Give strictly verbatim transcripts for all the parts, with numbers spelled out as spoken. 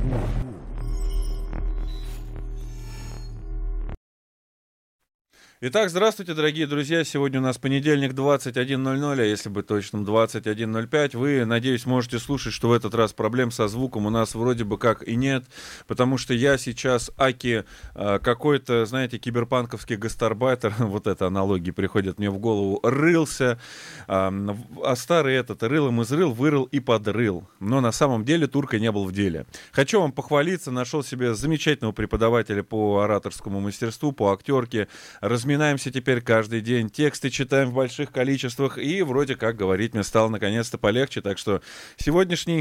Итак, здравствуйте, дорогие друзья. Сегодня у нас понедельник, двадцать один ноль ноль, а если быть точным, двадцать один ноль пять. Вы, надеюсь, можете слушать, что в этот раз проблем со звуком у нас вроде бы как и нет, потому что я сейчас аки э, какой-то, знаете, киберпанковский гастарбайтер, вот это аналогии приходят мне в голову, рылся, э, а старый этот рылом изрыл, вырыл и подрыл. Но на самом деле турка не был в деле. Хочу вам похвалиться, нашел себе замечательного преподавателя по ораторскому мастерству, по актерке, разминаемся теперь каждый день, тексты читаем в больших количествах, и вроде как говорить мне стало наконец-то полегче. Так что сегодняшний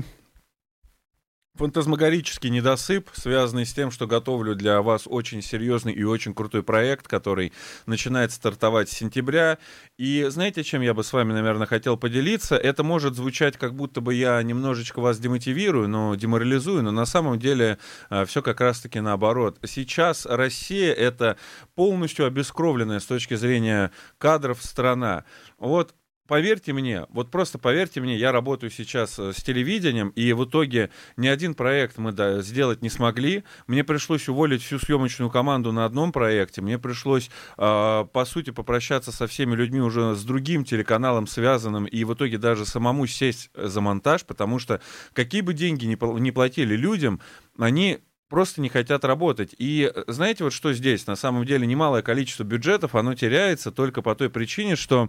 фантазмагорический недосып, связанный с тем, что готовлю для вас очень серьезный и очень крутой проект, который начинает стартовать с сентября. И знаете, чем я бы с вами, наверное, хотел поделиться? Это может звучать, как будто бы я немножечко вас демотивирую, но деморализую, но на самом деле э, все как раз-таки наоборот. Сейчас Россия — это полностью обескровленная с точки зрения кадров страна. Вот. Поверьте мне, вот просто поверьте мне, я работаю сейчас с телевидением, и в итоге ни один проект мы да, сделать не смогли. Мне пришлось уволить всю съемочную команду на одном проекте, мне пришлось, э, по сути, попрощаться со всеми людьми уже с другим телеканалом связанным, и в итоге даже самому сесть за монтаж, потому что какие бы деньги ни, ни платили людям, они просто не хотят работать. И знаете, вот что здесь? На самом деле немалое количество бюджетов, оно теряется только по той причине, что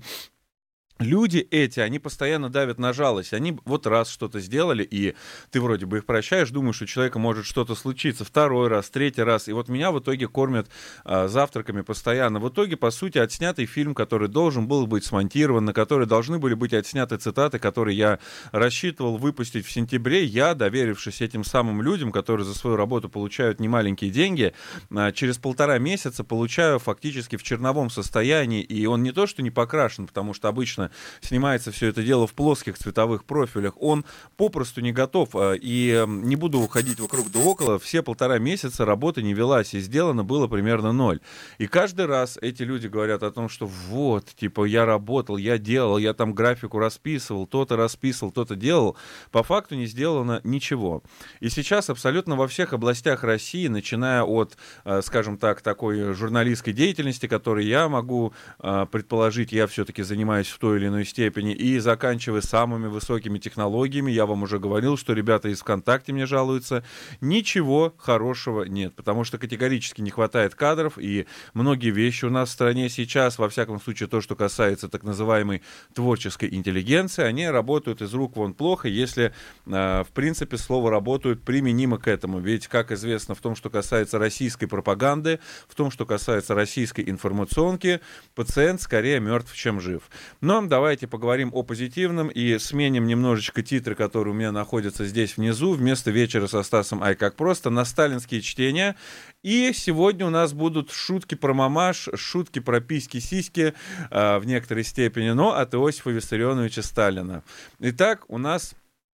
люди эти, они постоянно давят на жалость. Они вот раз что-то сделали, и ты вроде бы их прощаешь, думаешь, у человека может что-то случиться. Второй раз, третий раз. И вот меня в итоге кормят а, завтраками постоянно. В итоге, по сути, отснятый фильм, который должен был быть смонтирован, на который должны были быть отсняты цитаты, которые я рассчитывал выпустить в сентябре, я, доверившись этим самым людям, которые за свою работу получают немаленькие деньги, а, через полтора месяца получаю фактически в черновом состоянии. И он не то, что не покрашен, потому что обычно снимается все это дело в плоских цветовых профилях, он попросту не готов. И не буду уходить вокруг да около, все полтора месяца работа не велась, и сделано было примерно ноль. И каждый раз эти люди говорят о том, что вот, типа, я работал, я делал, я там графику расписывал, то-то расписывал, то-то делал. По факту не сделано ничего. И сейчас абсолютно во всех областях России, начиная от, скажем так, такой журналистской деятельности, которой я могу предположить, я все-таки занимаюсь в той или иной степени, и заканчивая самыми высокими технологиями, я вам уже говорил, что ребята из ВКонтакте мне жалуются, ничего хорошего нет, потому что категорически не хватает кадров, и многие вещи у нас в стране сейчас, во всяком случае то, что касается так называемой творческой интеллигенции, они работают из рук вон плохо, если, э, в принципе, слово «работают» применимо к этому, ведь, как известно, в том, что касается российской пропаганды, в том, что касается российской информационки, пациент скорее мертв, чем жив. Но давайте поговорим о позитивном и сменим немножечко титры, которые у меня находятся здесь внизу, вместо «Вечера со Стасом Ай как просто» на сталинские чтения. И сегодня у нас будут шутки про мамаш, шутки про письки-сиськи э, в некоторой степени, но от Иосифа Виссарионовича Сталина. Итак, у нас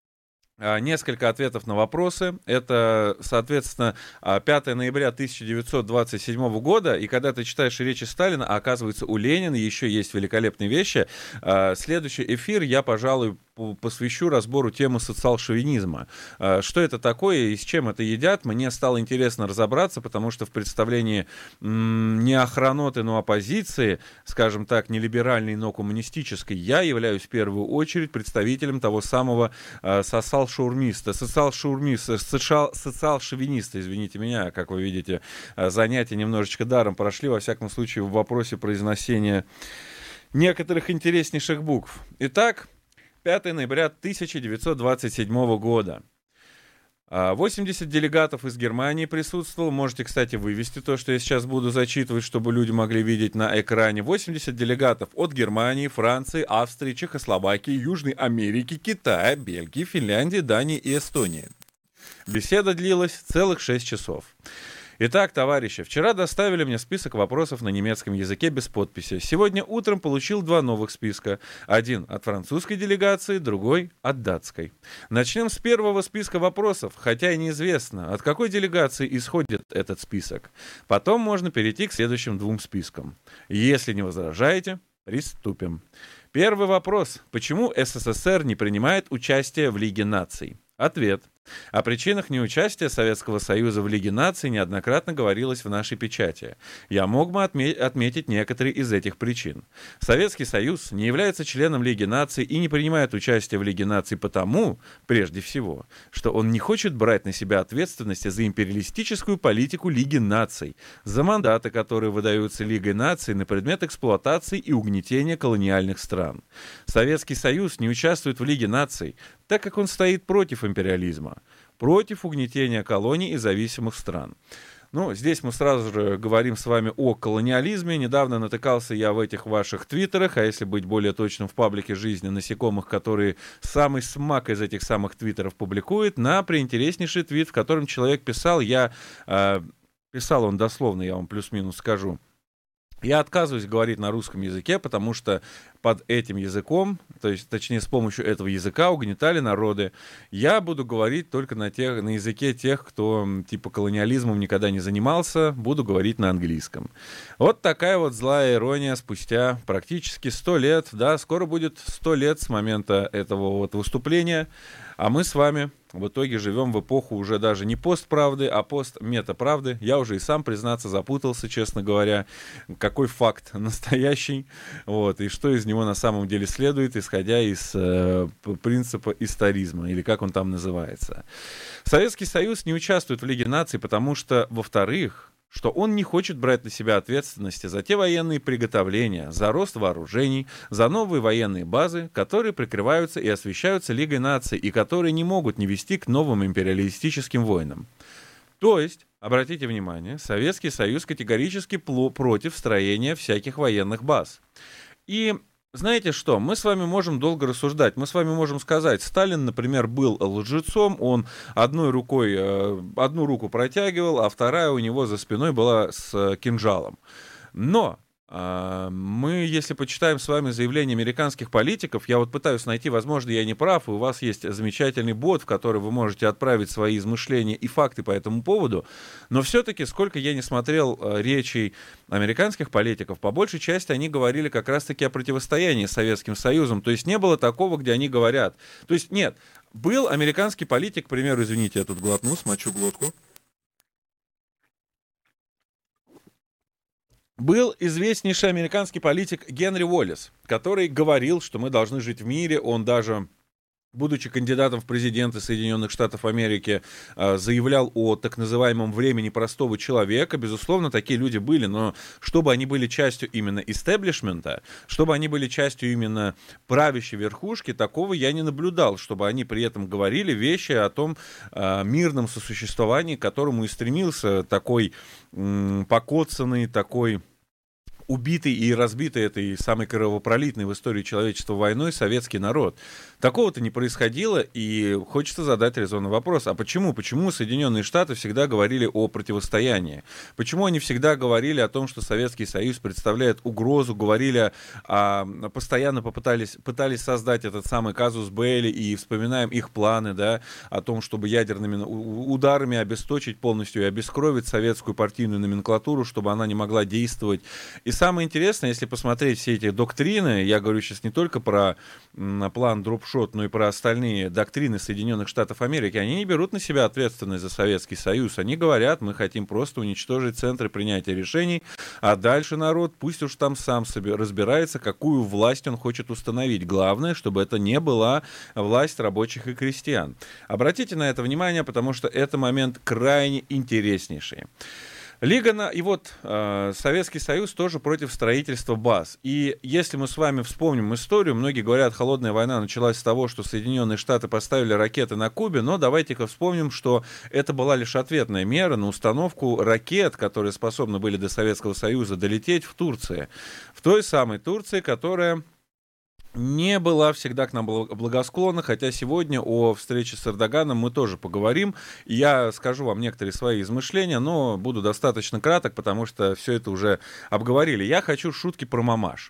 несколько ответов на вопросы. Это, соответственно, пятого ноября тысяча девятьсот двадцать седьмого года, и когда ты читаешь речи Сталина, а оказывается, у Ленина еще есть великолепные вещи, следующий эфир я, пожалуй, посвящу разбору темы социал-шовинизма. Что это такое и с чем это едят, мне стало интересно разобраться, потому что в представлении м- не охраноты, но оппозиции, скажем так, не либеральной, но коммунистической, я являюсь в первую очередь представителем того самого э, социал-шаурмиста, социал-шаурмиста, социал-шовиниста, извините меня, как вы видите, занятия немножечко даром прошли, во всяком случае, в вопросе произнесения некоторых интереснейших букв. Итак, пятого ноября тысяча девятьсот двадцать седьмого года. восемьдесят делегатов из Германии присутствовало. Можете, кстати, вывести то, что я сейчас буду зачитывать, чтобы люди могли видеть на экране. восемьдесят делегатов от Германии, Франции, Австрии, Чехословакии, Южной Америки, Китая, Бельгии, Финляндии, Дании и Эстонии. Беседа длилась целых шесть часов. Итак, товарищи, вчера доставили мне список вопросов на немецком языке без подписи. Сегодня утром получил два новых списка. Один от французской делегации, другой от датской. Начнем с первого списка вопросов, хотя и неизвестно, от какой делегации исходит этот список. Потом можно перейти к следующим двум спискам. Если не возражаете, приступим. Первый вопрос. Почему СССР не принимает участие в Лиге наций? Ответ. О причинах неучастия Советского Союза в Лиге наций неоднократно говорилось в нашей печати. Я мог бы отме- отметить некоторые из этих причин. Советский Союз не является членом Лиги наций и не принимает участие в Лиге наций потому, прежде всего, что он не хочет брать на себя ответственность за империалистическую политику Лиги наций, за мандаты, которые выдаются Лигой наций на предмет эксплуатации и угнетения колониальных стран. Советский Союз не участвует в Лиге наций, так как он стоит против империализма, против угнетения колоний и зависимых стран. Ну, здесь мы сразу же говорим с вами о колониализме. Недавно натыкался я в этих ваших твиттерах, а если быть более точным, в паблике «Жизни насекомых», который самый смак из этих самых твиттеров публикует, на приинтереснейший твит, в котором человек писал, я... Э, писал он дословно, я вам плюс-минус скажу. Я отказываюсь говорить на русском языке, потому что под этим языком, то есть, точнее, с помощью этого языка угнетали народы. Я буду говорить только на, тех, на языке тех, кто типа колониализмом никогда не занимался, буду говорить на английском. Вот такая вот злая ирония спустя практически сто лет, да, скоро будет сто лет с момента этого вот выступления, а мы с вами в итоге живем в эпоху уже даже не постправды, а постметаправды. Я уже и сам, признаться, запутался, честно говоря, какой факт настоящий, вот, и что из него на самом деле следует, исходя из э, принципа историзма, или как он там называется. Советский Союз не участвует в Лиге наций, потому что, во-вторых, что он не хочет брать на себя ответственности за те военные приготовления, за рост вооружений, за новые военные базы, которые прикрываются и освещаются Лигой наций, и которые не могут не вести к новым империалистическим войнам. То есть, обратите внимание, Советский Союз категорически против строения всяких военных баз. И знаете что, мы с вами можем долго рассуждать, мы с вами можем сказать, Сталин, например, был лжецом, он одной рукой, одну руку протягивал, а вторая у него за спиной была с кинжалом. Но мы, если почитаем с вами заявления американских политиков, я вот пытаюсь найти, возможно, я не прав, и у вас есть замечательный бот, в который вы можете отправить свои измышления и факты по этому поводу, но все-таки, сколько я не смотрел речей американских политиков, по большей части они говорили как раз-таки о противостоянии с Советским Союзом, то есть не было такого, где они говорят, то есть нет, был американский политик, к примеру, извините, я тут глотну, смочу глотку, был известнейший американский политик Генри Уоллес, который говорил, что мы должны жить в мире. Он даже, будучи кандидатом в президенты Соединенных Штатов Америки, заявлял о так называемом времени простого человека. Безусловно, такие люди были, но чтобы они были частью именно истеблишмента, чтобы они были частью именно правящей верхушки, такого я не наблюдал, чтобы они при этом говорили вещи о том мирном сосуществовании, к которому и стремился такой м, покоцанный, такой убитый и разбитый этой самой кровопролитной в истории человечества войной советский народ. Такого-то не происходило, и хочется задать резонный вопрос. А почему? Почему Соединенные Штаты всегда говорили о противостоянии? Почему они всегда говорили о том, что Советский Союз представляет угрозу, говорили, а, постоянно попытались, пытались создать этот самый казус Белли, и вспоминаем их планы, да, о том, чтобы ядерными ударами обесточить полностью и обескровить советскую партийную номенклатуру, чтобы она не могла действовать. И самое интересное, если посмотреть все эти доктрины, я говорю сейчас не только про м, план Дропшот, но и про остальные доктрины Соединенных Штатов Америки, они не берут на себя ответственность за Советский Союз. Они говорят, мы хотим просто уничтожить центры принятия решений, а дальше народ пусть уж там сам себе разбирается, какую власть он хочет установить. Главное, чтобы это не была власть рабочих и крестьян. Обратите на это внимание, потому что это момент крайне интереснейший. Лига на... И вот э, Советский Союз тоже против строительства баз. И если мы с вами вспомним историю, многие говорят, холодная война началась с того, что Соединенные Штаты поставили ракеты на Кубе, но давайте-ка вспомним, что это была лишь ответная мера на установку ракет, которые способны были до Советского Союза долететь в Турции. В той самой Турции, которая не была всегда к нам благосклонна, хотя сегодня о встрече с Эрдоганом мы тоже поговорим. Я скажу вам некоторые свои измышления, но буду достаточно краток, потому что все это уже обговорили. Я хочу шутки про мамаш.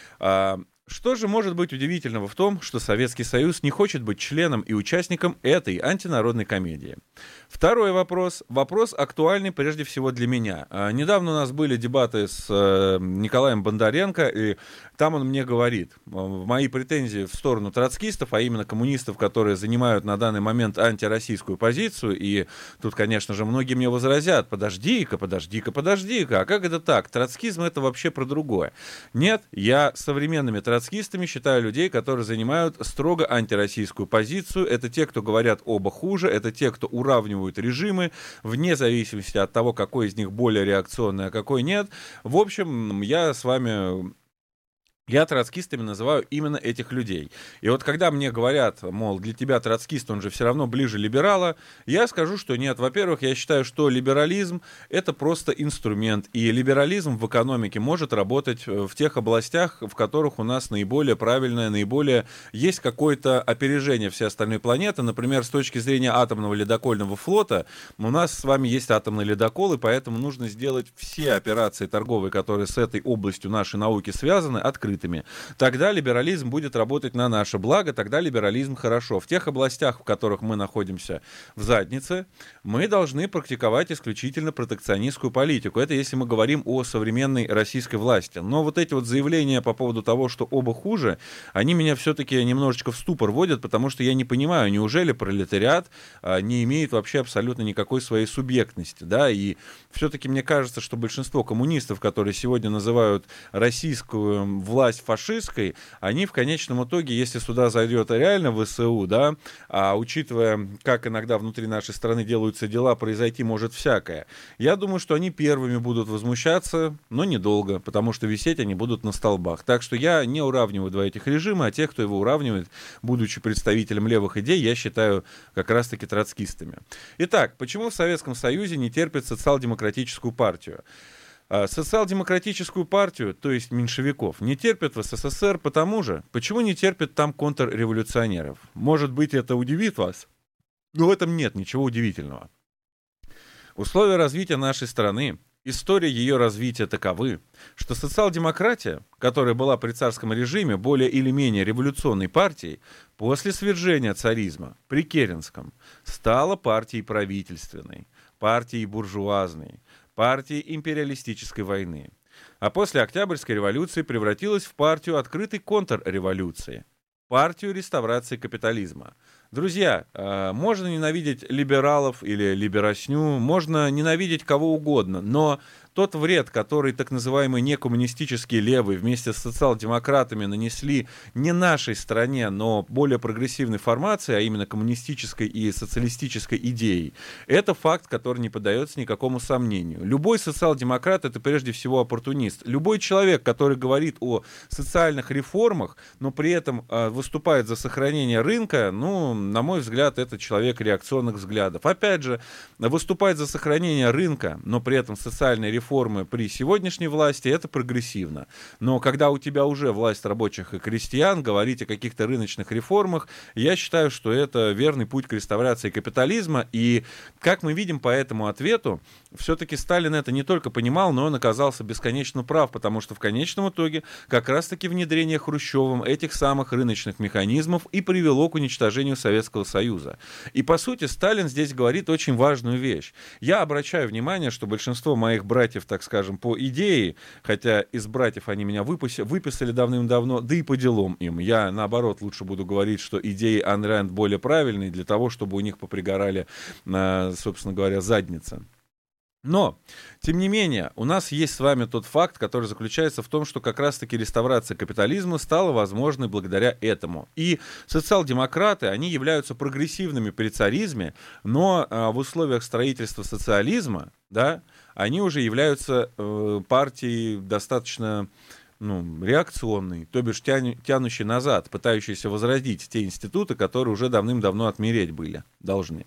Что же может быть удивительного в том, что Советский Союз не хочет быть членом и участником этой антинародной комедии? Второй вопрос. Вопрос актуальный прежде всего для меня. Недавно у нас были дебаты с Николаем Бондаренко, и Там он мне говорит, в мои претензии в сторону троцкистов, а именно коммунистов, которые занимают на данный момент антироссийскую позицию, и тут, конечно же, многие мне возразят: подожди-ка, подожди-ка, подожди-ка, а как это так? Троцкизм — это вообще про другое. Нет, я современными троцкистами считаю людей, которые занимают строго антироссийскую позицию. Это те, кто говорят оба хуже, это те, кто уравнивают режимы, вне зависимости от того, какой из них более реакционный, а какой нет. В общем, я с вами... Я троцкистами называю именно этих людей. И вот когда мне говорят, мол, для тебя троцкист, он же все равно ближе либерала, я скажу, что нет. Во-первых, я считаю, что либерализм — это просто инструмент. И либерализм в экономике может работать в тех областях, в которых у нас наиболее правильное, наиболее есть какое-то опережение всей остальной планеты. Например, с точки зрения атомного ледокольного флота, у нас с вами есть атомный ледокол, и поэтому нужно сделать все операции торговые, которые с этой областью нашей науки связаны, открытыми. Тогда либерализм будет работать на наше благо, тогда либерализм хорошо. В тех областях, в которых мы находимся в заднице, мы должны практиковать исключительно протекционистскую политику. Это если мы говорим о современной российской власти. Но вот эти вот заявления по поводу того, что оба хуже, они меня все-таки немножечко в ступор вводят, потому что я не понимаю, неужели пролетариат а, не имеет вообще абсолютно никакой своей субъектности, да, и все-таки мне кажется, что большинство коммунистов, которые сегодня называют российскую власть фашистской, они в конечном итоге, если сюда зайдет реально ВСУ, да, а учитывая, как иногда внутри нашей страны делаются дела, произойти может всякое, я думаю, что они первыми будут возмущаться, но недолго, потому что висеть они будут на столбах. Так что я не уравниваю два этих режима, а тех, кто его уравнивает, будучи представителем левых идей, я считаю как раз-таки троцкистами. Итак, почему в Советском Союзе не терпят социал-демократическую партию? Социал-демократическую партию, то есть меньшевиков, не терпят в СССР потому же, почему не терпят там контрреволюционеров. Может быть, это удивит вас, но в этом нет ничего удивительного. Условия развития нашей страны, история ее развития таковы, что социал-демократия, которая была при царском режиме более или менее революционной партией, после свержения царизма при Керенском стала партией правительственной, партией буржуазной, партией империалистической войны. А после Октябрьской революции превратилась в партию открытой контрреволюции, партию реставрации капитализма. Друзья, можно ненавидеть либералов или либеросню, можно ненавидеть кого угодно, но тот вред, который так называемые некоммунистические левые вместе с социал-демократами нанесли не нашей стране, но более прогрессивной формации, а именно коммунистической и социалистической идеей, это факт, который не поддается никакому сомнению. Любой социал-демократ — это прежде всего оппортунист. Любой человек, который говорит о социальных реформах, но при этом э, выступает за сохранение рынка, ну, на мой взгляд, это человек реакционных взглядов. Опять же, выступать за сохранение рынка, но при этом социальные реформы формы при сегодняшней власти, это прогрессивно. Но когда у тебя уже власть рабочих и крестьян, говорить о каких-то рыночных реформах, я считаю, что это верный путь к реставрации капитализма. И, как мы видим по этому ответу, все-таки Сталин это не только понимал, но он оказался бесконечно прав, потому что в конечном итоге как раз-таки внедрение Хрущевым этих самых рыночных механизмов и привело к уничтожению Советского Союза. И, по сути, Сталин здесь говорит очень важную вещь. Я обращаю внимание, что большинство моих братьев, так скажем, по идее, хотя из братьев они меня выпуси, выписали давным-давно, да и по делам им. Я, наоборот, лучше буду говорить, что идеи Айн Рэнд более правильные для того, чтобы у них попригорали, собственно говоря, задницы. Но, тем не менее, у нас есть с вами тот факт, который заключается в том, что как раз-таки реставрация капитализма стала возможной благодаря этому. И социал-демократы, они являются прогрессивными при царизме, но а, в условиях строительства социализма, да, они уже являются э, партией достаточно ну, реакционной, то бишь тяну, тянущей назад, пытающейся возродить те институты, которые уже давным-давно отмереть были, должны.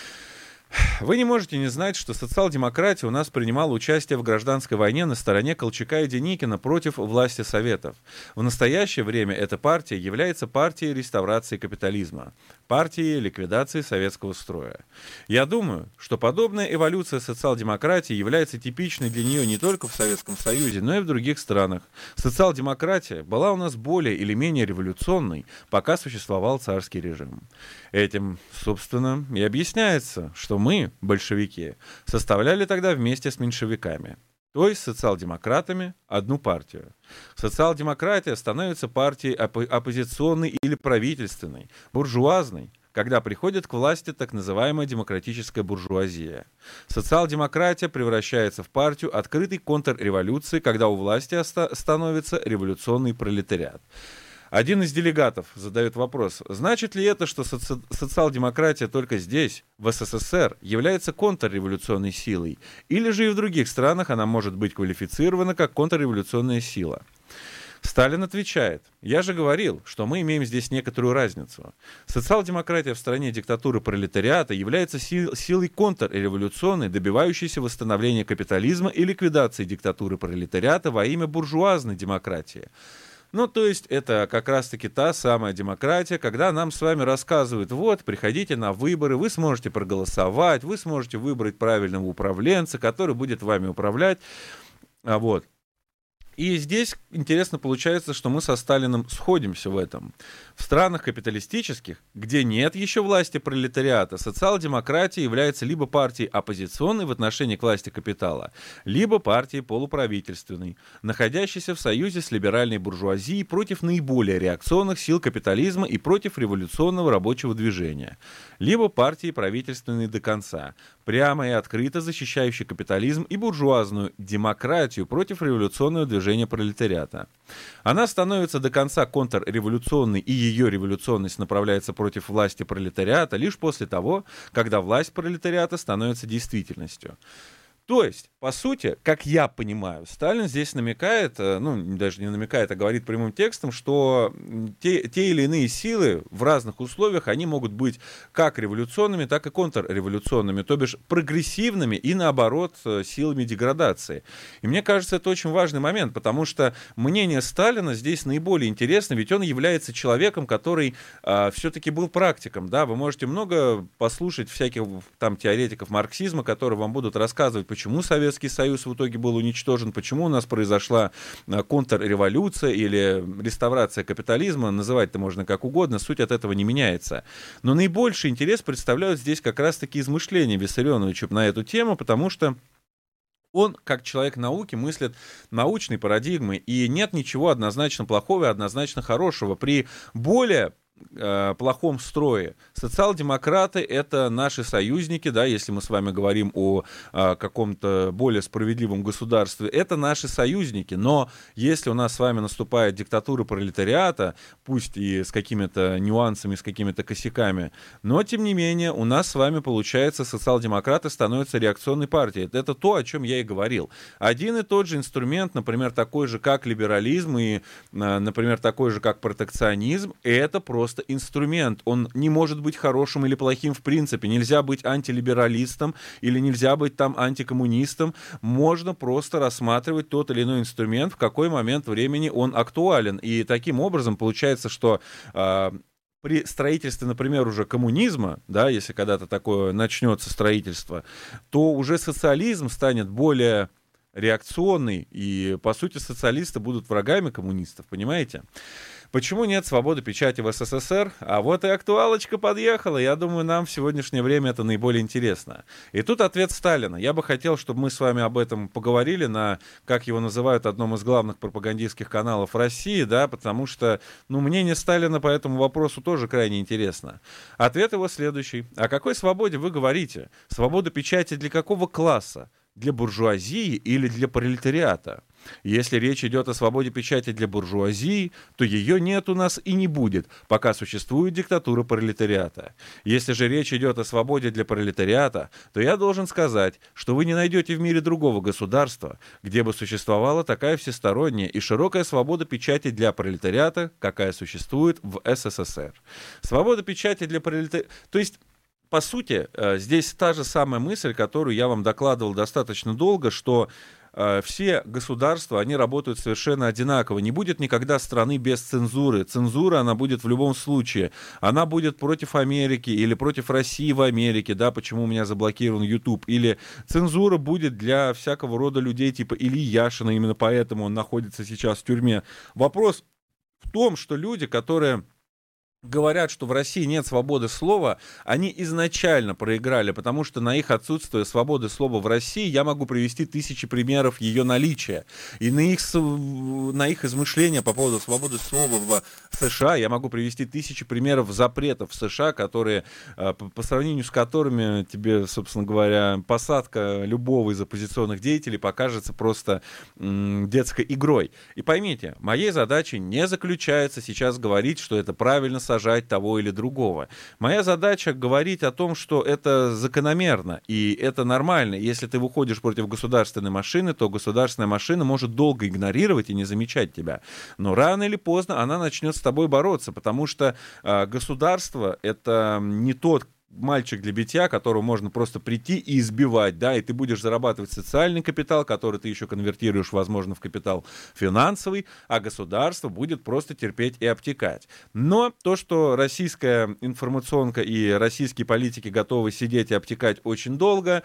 Вы не можете не знать, что социал-демократия у нас принимала участие в гражданской войне на стороне Колчака и Деникина против власти Советов. В настоящее время эта партия является партией реставрации капитализма, партией ликвидации советского строя. Я думаю, что подобная эволюция социал-демократии является типичной для нее не только в Советском Союзе, но и в других странах. Социал-демократия была у нас более или менее революционной, пока существовал царский режим. Этим, собственно, и объясняется, что мы, большевики, составляли тогда вместе с меньшевиками. то есть социал-демократами, одну партию. Социал-демократия становится партией оппо- оппозиционной или правительственной, буржуазной, когда приходит к власти так называемая демократическая буржуазия. Социал-демократия превращается в партию открытой контрреволюции, когда у власти оста- становится революционный пролетариат. Один из делегатов задает вопрос, значит ли это, что соци- социал-демократия только здесь, в СССР, является контрреволюционной силой, или же и в других странах она может быть квалифицирована как контрреволюционная сила? Сталин отвечает, я же говорил, что мы имеем здесь некоторую разницу. Социал-демократия в стране диктатуры пролетариата является сил- силой контрреволюционной, добивающейся восстановления капитализма и ликвидации диктатуры пролетариата во имя буржуазной демократии. Ну, то есть это как раз-таки та самая демократия, когда нам с вами рассказывают, вот, приходите на выборы, вы сможете проголосовать, вы сможете выбрать правильного управленца, который будет вами управлять, а вот. И здесь интересно получается, что мы со Сталиным сходимся в этом. В странах капиталистических, где нет еще власти пролетариата, социал-демократия является либо партией оппозиционной в отношении к власти капитала, либо партией полуправительственной, находящейся в союзе с либеральной буржуазией против наиболее реакционных сил капитализма и против революционного рабочего движения, либо партией правительственной до конца, прямо и открыто защищающей капитализм и буржуазную демократию против революционного движения пролетариата. Она становится до конца контрреволюционной, и ее революционность направляется против власти пролетариата лишь после того, когда власть пролетариата становится действительностью. То есть, по сути, как я понимаю, Сталин здесь намекает, ну, даже не намекает, а говорит прямым текстом, что те, те или иные силы в разных условиях, они могут быть как революционными, так и контрреволюционными, то бишь прогрессивными и, наоборот, силами деградации. И мне кажется, это очень важный момент, потому что мнение Сталина здесь наиболее интересно, ведь он является человеком, который а, все-таки был практиком, да, вы можете много послушать всяких там теоретиков марксизма, которые вам будут рассказывать, почему Советский Союз в итоге был уничтожен, почему у нас произошла контрреволюция или реставрация капитализма, называть-то можно как угодно, суть от этого не меняется. Но наибольший интерес представляют здесь как раз-таки измышления Виссарионовича на эту тему, потому что он, как человек науки, мыслит научной парадигмой, и нет ничего однозначно плохого и однозначно хорошего. При более плохом строе. Социал-демократы — это наши союзники, да, если мы с вами говорим о, о каком-то более справедливом государстве, это наши союзники, но если у нас с вами наступает диктатура пролетариата, пусть и с какими-то нюансами, с какими-то косяками, но, тем не менее, у нас с вами, получается, социал-демократы становятся реакционной партией. Это то, о чем я и говорил. Один и тот же инструмент, например, такой же, как либерализм и, например, такой же, как протекционизм, это просто Просто инструмент, он не может быть хорошим или плохим в принципе, нельзя быть антилибералистом или нельзя быть там антикоммунистом, можно просто рассматривать тот или иной инструмент, в какой момент времени он актуален, и таким образом получается, что э, при строительстве, например, уже коммунизма, да, если когда-то такое начнется строительство, то уже социализм станет более реакционный, и, по сути, социалисты будут врагами коммунистов, понимаете? Почему нет свободы печати в СССР? А вот и актуалочка подъехала. Я думаю, нам в сегодняшнее время это наиболее интересно. И тут ответ Сталина. Я бы хотел, чтобы мы с вами об этом поговорили на, как его называют, одном из главных пропагандистских каналов России, да, потому что, ну, мнение Сталина по этому вопросу тоже крайне интересно. Ответ его следующий. О какой свободе вы говорите? Свобода печати для какого класса? Для буржуазии или для пролетариата? Если речь идет о свободе печати для буржуазии, то ее нет у нас и не будет, пока существует диктатура пролетариата. Если же речь идет о свободе для пролетариата, то я должен сказать, что вы не найдете в мире другого государства, где бы существовала такая всесторонняя и широкая свобода печати для пролетариата, какая существует в СССР. Свобода печати для пролетариата... То есть, по сути, здесь та же самая мысль, которую я вам докладывал достаточно долго, что все государства, они работают совершенно одинаково. Не будет никогда страны без цензуры. Цензура, она будет в любом случае. Она будет против Америки или против России в Америке, да, почему у меня заблокирован YouTube. Или цензура будет для всякого рода людей типа Ильи Яшина, именно поэтому он находится сейчас в тюрьме. Вопрос в том, что люди, которые говорят, что в России нет свободы слова, они изначально проиграли, потому что на их отсутствие свободы слова в России я могу привести тысячи примеров ее наличия. И на их, на их измышления по поводу свободы слова в США я могу привести тысячи примеров запретов в США, которые, по, по сравнению с которыми тебе, собственно говоря, посадка любого из оппозиционных деятелей покажется просто м, детской игрой. И поймите, моей задачей не заключается сейчас говорить, что это правильно сажать того или другого. Моя задача говорить о том, что это закономерно и это нормально. Если ты выходишь против государственной машины, то государственная машина может долго игнорировать и не замечать тебя. Но рано или поздно она начнет с тобой бороться, потому что э, государство — это не тот мальчик для битья, которого можно просто прийти и избивать, да, и ты будешь зарабатывать социальный капитал, который ты еще конвертируешь, возможно, в капитал финансовый, а государство будет просто терпеть и обтекать. Но то, что российская информационка и российские политики готовы сидеть и обтекать очень долго,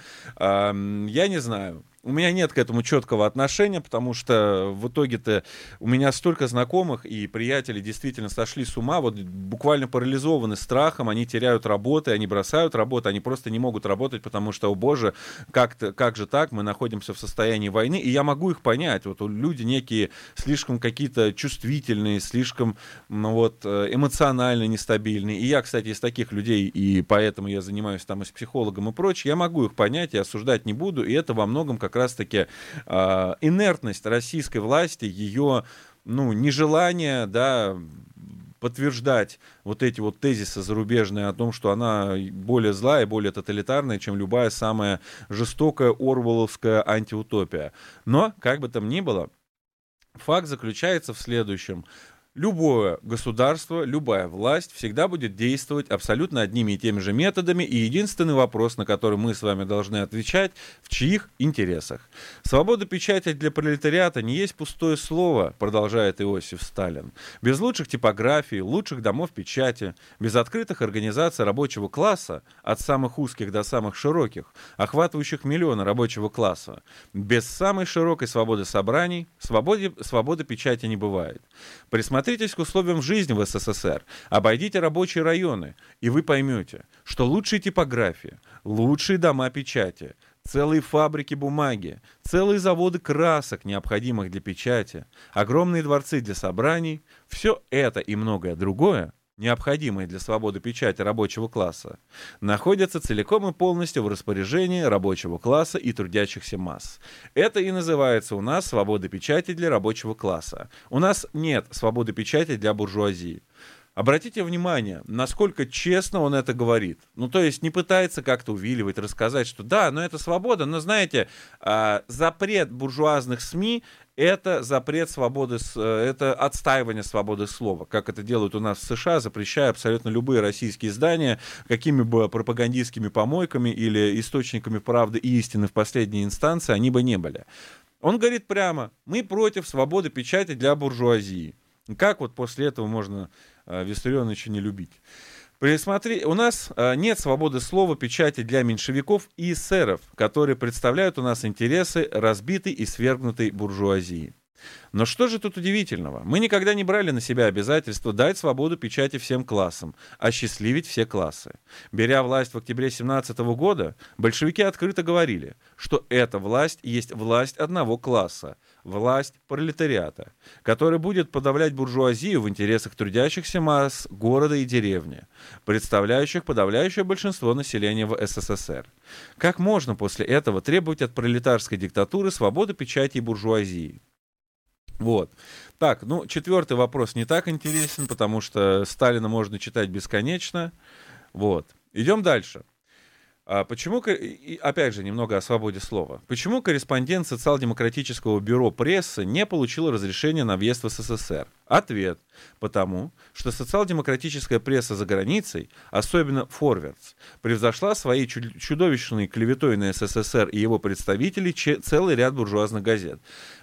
э, я не знаю. У меня нет к этому четкого отношения, потому что в итоге-то у меня столько знакомых и приятелей действительно сошли с ума, вот буквально парализованы страхом, они теряют работы, они бросают работу, они просто не могут работать, потому что, о боже, как-то, как же так, мы находимся в состоянии войны, и я могу их понять, вот люди некие слишком какие-то чувствительные, слишком ну, вот, эмоционально нестабильные, и я, кстати, из таких людей, и поэтому я занимаюсь там и с психологом и прочее, я могу их понять и осуждать не буду, и это во многом как как раз-таки э, инертность российской власти, ее ну, нежелание, да, подтверждать вот эти вот тезисы зарубежные о том, что она более злая, более тоталитарная, чем любая самая жестокая орвелловская антиутопия. Но, как бы там ни было, факт заключается в следующем. Любое государство, любая власть всегда будет действовать абсолютно одними и теми же методами, и единственный вопрос, на который мы с вами должны отвечать, в чьих интересах. Свобода печати для пролетариата не есть пустое слово, продолжает Иосиф Сталин. Без лучших типографий, лучших домов печати, без открытых организаций рабочего класса, от самых узких до самых широких, охватывающих миллионы рабочего класса, без самой широкой свободы собраний, свободы, свободы печати не бывает. Присмотрите Присмотритесь к условиям жизни в СССР, обойдите рабочие районы, и вы поймете, что лучшие типографии, лучшие дома печати, целые фабрики бумаги, целые заводы красок, необходимых для печати, огромные дворцы для собраний, все это и многое другое, необходимые для свободы печати рабочего класса, находятся целиком и полностью в распоряжении рабочего класса и трудящихся масс. Это и называется у нас свобода печати для рабочего класса. У нас нет свободы печати для буржуазии. Обратите внимание, насколько честно он это говорит. Ну, то есть не пытается как-то увиливать, рассказать, что да, но это свобода, но знаете, запрет буржуазных СМИ — это запрет свободы, это отстаивание свободы слова, как это делают у нас в США, запрещая абсолютно любые российские издания, какими бы пропагандистскими помойками или источниками правды и истины в последней инстанции они бы не были. Он говорит прямо: мы против свободы печати для буржуазии. Как вот после этого можно э, Виссарионовича не любить? Присмотри, у нас э, нет свободы слова, печати для меньшевиков и эсеров, которые представляют у нас интересы разбитой и свергнутой буржуазии. Но что же тут удивительного? Мы никогда не брали на себя обязательство дать свободу печати всем классам, осчастливить все классы. Беря власть в октябре семнадцатого года, большевики открыто говорили, что эта власть есть власть одного класса, власть пролетариата, который будет подавлять буржуазию в интересах трудящихся масс города и деревни, представляющих подавляющее большинство населения в СССР. Как можно после этого требовать от пролетарской диктатуры свободы печати и буржуазии? Вот. Так, ну, четвертый вопрос не так интересен, потому что Сталина можно читать бесконечно. Вот. Идем дальше. А почему, и опять же, немного о свободе слова. Почему корреспондент социал-демократического бюро прессы не получил разрешения на въезд в СССР? Ответ. Потому что социал-демократическая пресса за границей, особенно «Форвардс», превзошла своей чудовищной клеветой на СССР и его представителей целый ряд буржуазных газет.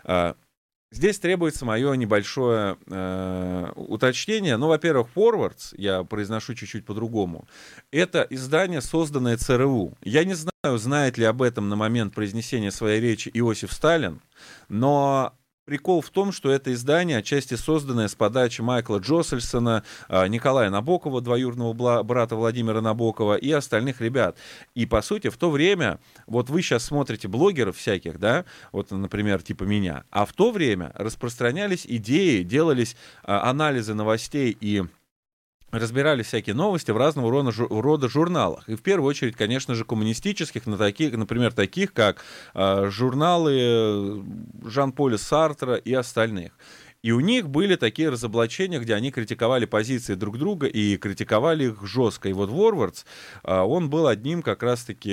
Здесь требуется мое небольшое э, уточнение. Ну, во-первых, Forwards, я произношу чуть-чуть по-другому, это издание, созданное ЦРУ. Я не знаю, знает ли об этом на момент произнесения своей речи Иосиф Сталин, но прикол в том, что это издание, отчасти созданное с подачи Майкла Джоссельсона, Николая Набокова, двоюродного брата Владимира Набокова и остальных ребят. И, по сути, в то время, вот вы сейчас смотрите блогеров всяких, да, вот, например, типа меня, а в то время распространялись идеи, делались анализы новостей и разбирали всякие новости в разного рода, рода журналах. И в первую очередь, конечно же, коммунистических, на таких, например, таких, как э, журналы Жан-Поля Сартра и остальных. И у них были такие разоблачения, где они критиковали позиции друг друга и критиковали их жестко. И вот Ворвардс, э, он был одним как раз-таки,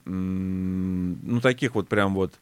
м- ну, таких вот прям вот,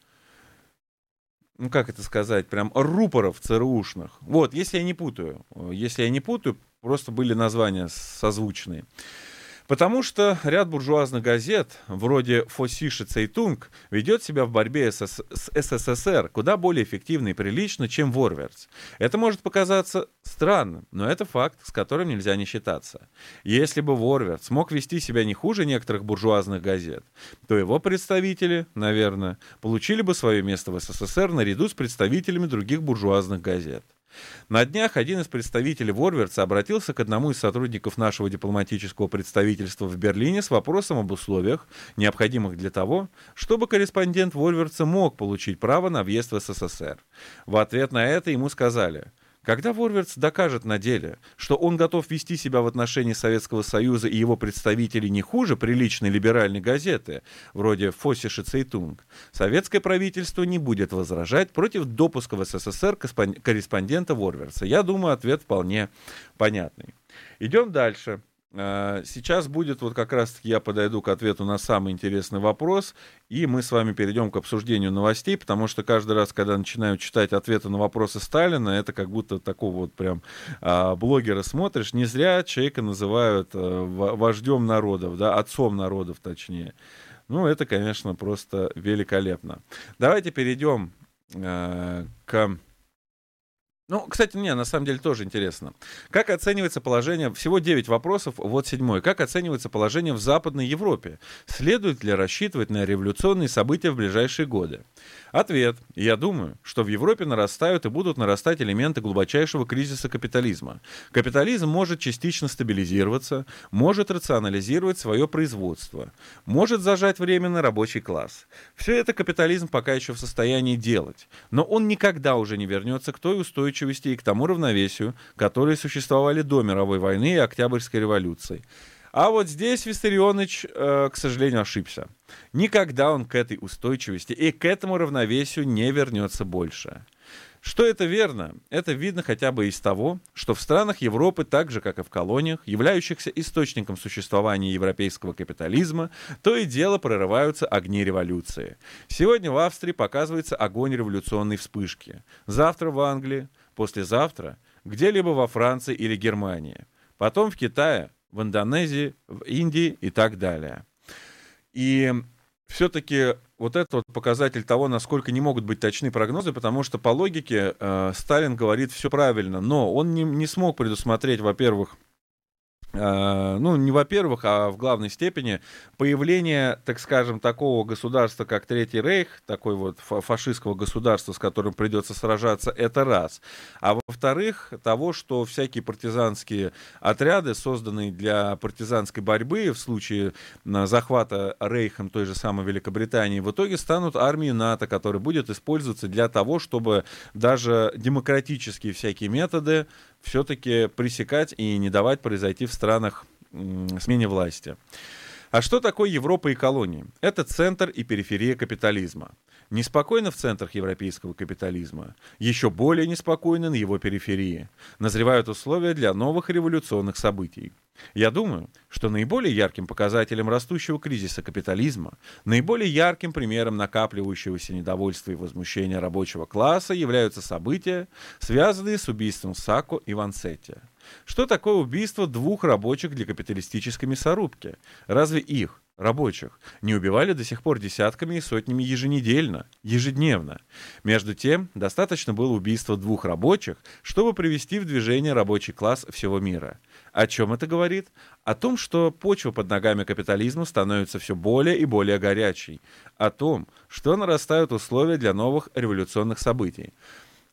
ну, как это сказать, прям рупоров ЦРУшных. Вот, если я не путаю, если я не путаю, просто были названия созвучные. Потому что ряд буржуазных газет, вроде Vossische Zeitung, ведет себя в борьбе с, с СССР куда более эффективно и прилично, чем Ворвардс. Это может показаться странным, но это факт, с которым нельзя не считаться. Если бы Ворвардс мог вести себя не хуже некоторых буржуазных газет, то его представители, наверное, получили бы свое место в СССР наряду с представителями других буржуазных газет. На днях один из представителей Ворвардса обратился к одному из сотрудников нашего дипломатического представительства в Берлине с вопросом об условиях, необходимых для того, чтобы корреспондент Ворвардса мог получить право на въезд в СССР. В ответ на это ему сказали: когда Ворвардс докажет на деле, что он готов вести себя в отношении Советского Союза и его представителей не хуже приличной либеральной газеты, вроде Vossische Zeitung, советское правительство не будет возражать против допуска в СССР корреспондента Ворвардса. Я думаю, ответ вполне понятный. Идем дальше. Сейчас будет вот как раз-таки я подойду к ответу на самый интересный вопрос, и мы с вами перейдем к обсуждению новостей, потому что каждый раз, когда начинаю читать ответы на вопросы Сталина, это как будто такого вот прям а, блогера смотришь. Не зря человека называют а, вождем народов, да, отцом народов точнее. Ну, это, конечно, просто великолепно. Давайте перейдем а, к... Ну, кстати, мне на самом деле тоже интересно. Как оценивается положение... Всего девять вопросов, вот седьмой. Как оценивается положение в Западной Европе? Следует ли рассчитывать на революционные события в ближайшие годы? Ответ. Я думаю, что в Европе нарастают и будут нарастать элементы глубочайшего кризиса капитализма. Капитализм может частично стабилизироваться, может рационализировать свое производство, может зажать временно рабочий класс. Все это капитализм пока еще в состоянии делать, но он никогда уже не вернется к той устойчивости и к тому равновесию, которые существовали до мировой войны и Октябрьской революции. А вот здесь Виссарионович, э, к сожалению, ошибся. Никогда он к этой устойчивости и к этому равновесию не вернется больше. Что это верно? Это видно хотя бы из того, что в странах Европы, так же как и в колониях, являющихся источником существования европейского капитализма, то и дело прорываются огни революции. Сегодня в Австрии показывается огонь революционной вспышки. Завтра в Англии, послезавтра где-либо во Франции или Германии. Потом в Китае, в Индонезии, в Индии и так далее. И все-таки вот это вот показатель того, насколько не могут быть точны прогнозы, потому что по логике э, Сталин говорит все правильно, но он не, не смог предусмотреть, во-первых, Uh, ну, не во-первых, а в главной степени появление, так скажем, такого государства, как Третий Рейх, такой вот фашистского государства, с которым придется сражаться, это раз. А во-вторых, того, что всякие партизанские отряды, созданные для партизанской борьбы в случае захвата Рейхом той же самой Великобритании, в итоге станут армией НАТО, которая будет использоваться для того, чтобы даже демократические всякие методы все-таки пресекать и не давать произойти в странах м, смене власти. А что такое Европа и колонии? Это центр и периферия капитализма. Неспокойно в центрах европейского капитализма, еще более неспокойно на его периферии. Назревают условия для новых революционных событий. Я думаю, что наиболее ярким показателем растущего кризиса капитализма, наиболее ярким примером накапливающегося недовольства и возмущения рабочего класса являются события, связанные с убийством Сакко и Вансетти. Что такое убийство двух рабочих для капиталистической мясорубки? Разве их, рабочих, не убивали до сих пор десятками и сотнями еженедельно, ежедневно? Между тем, достаточно было убийства двух рабочих, чтобы привести в движение рабочий класс всего мира. О чем это говорит? О том, что почва под ногами капитализма становится все более и более горячей. О том, что нарастают условия для новых революционных событий.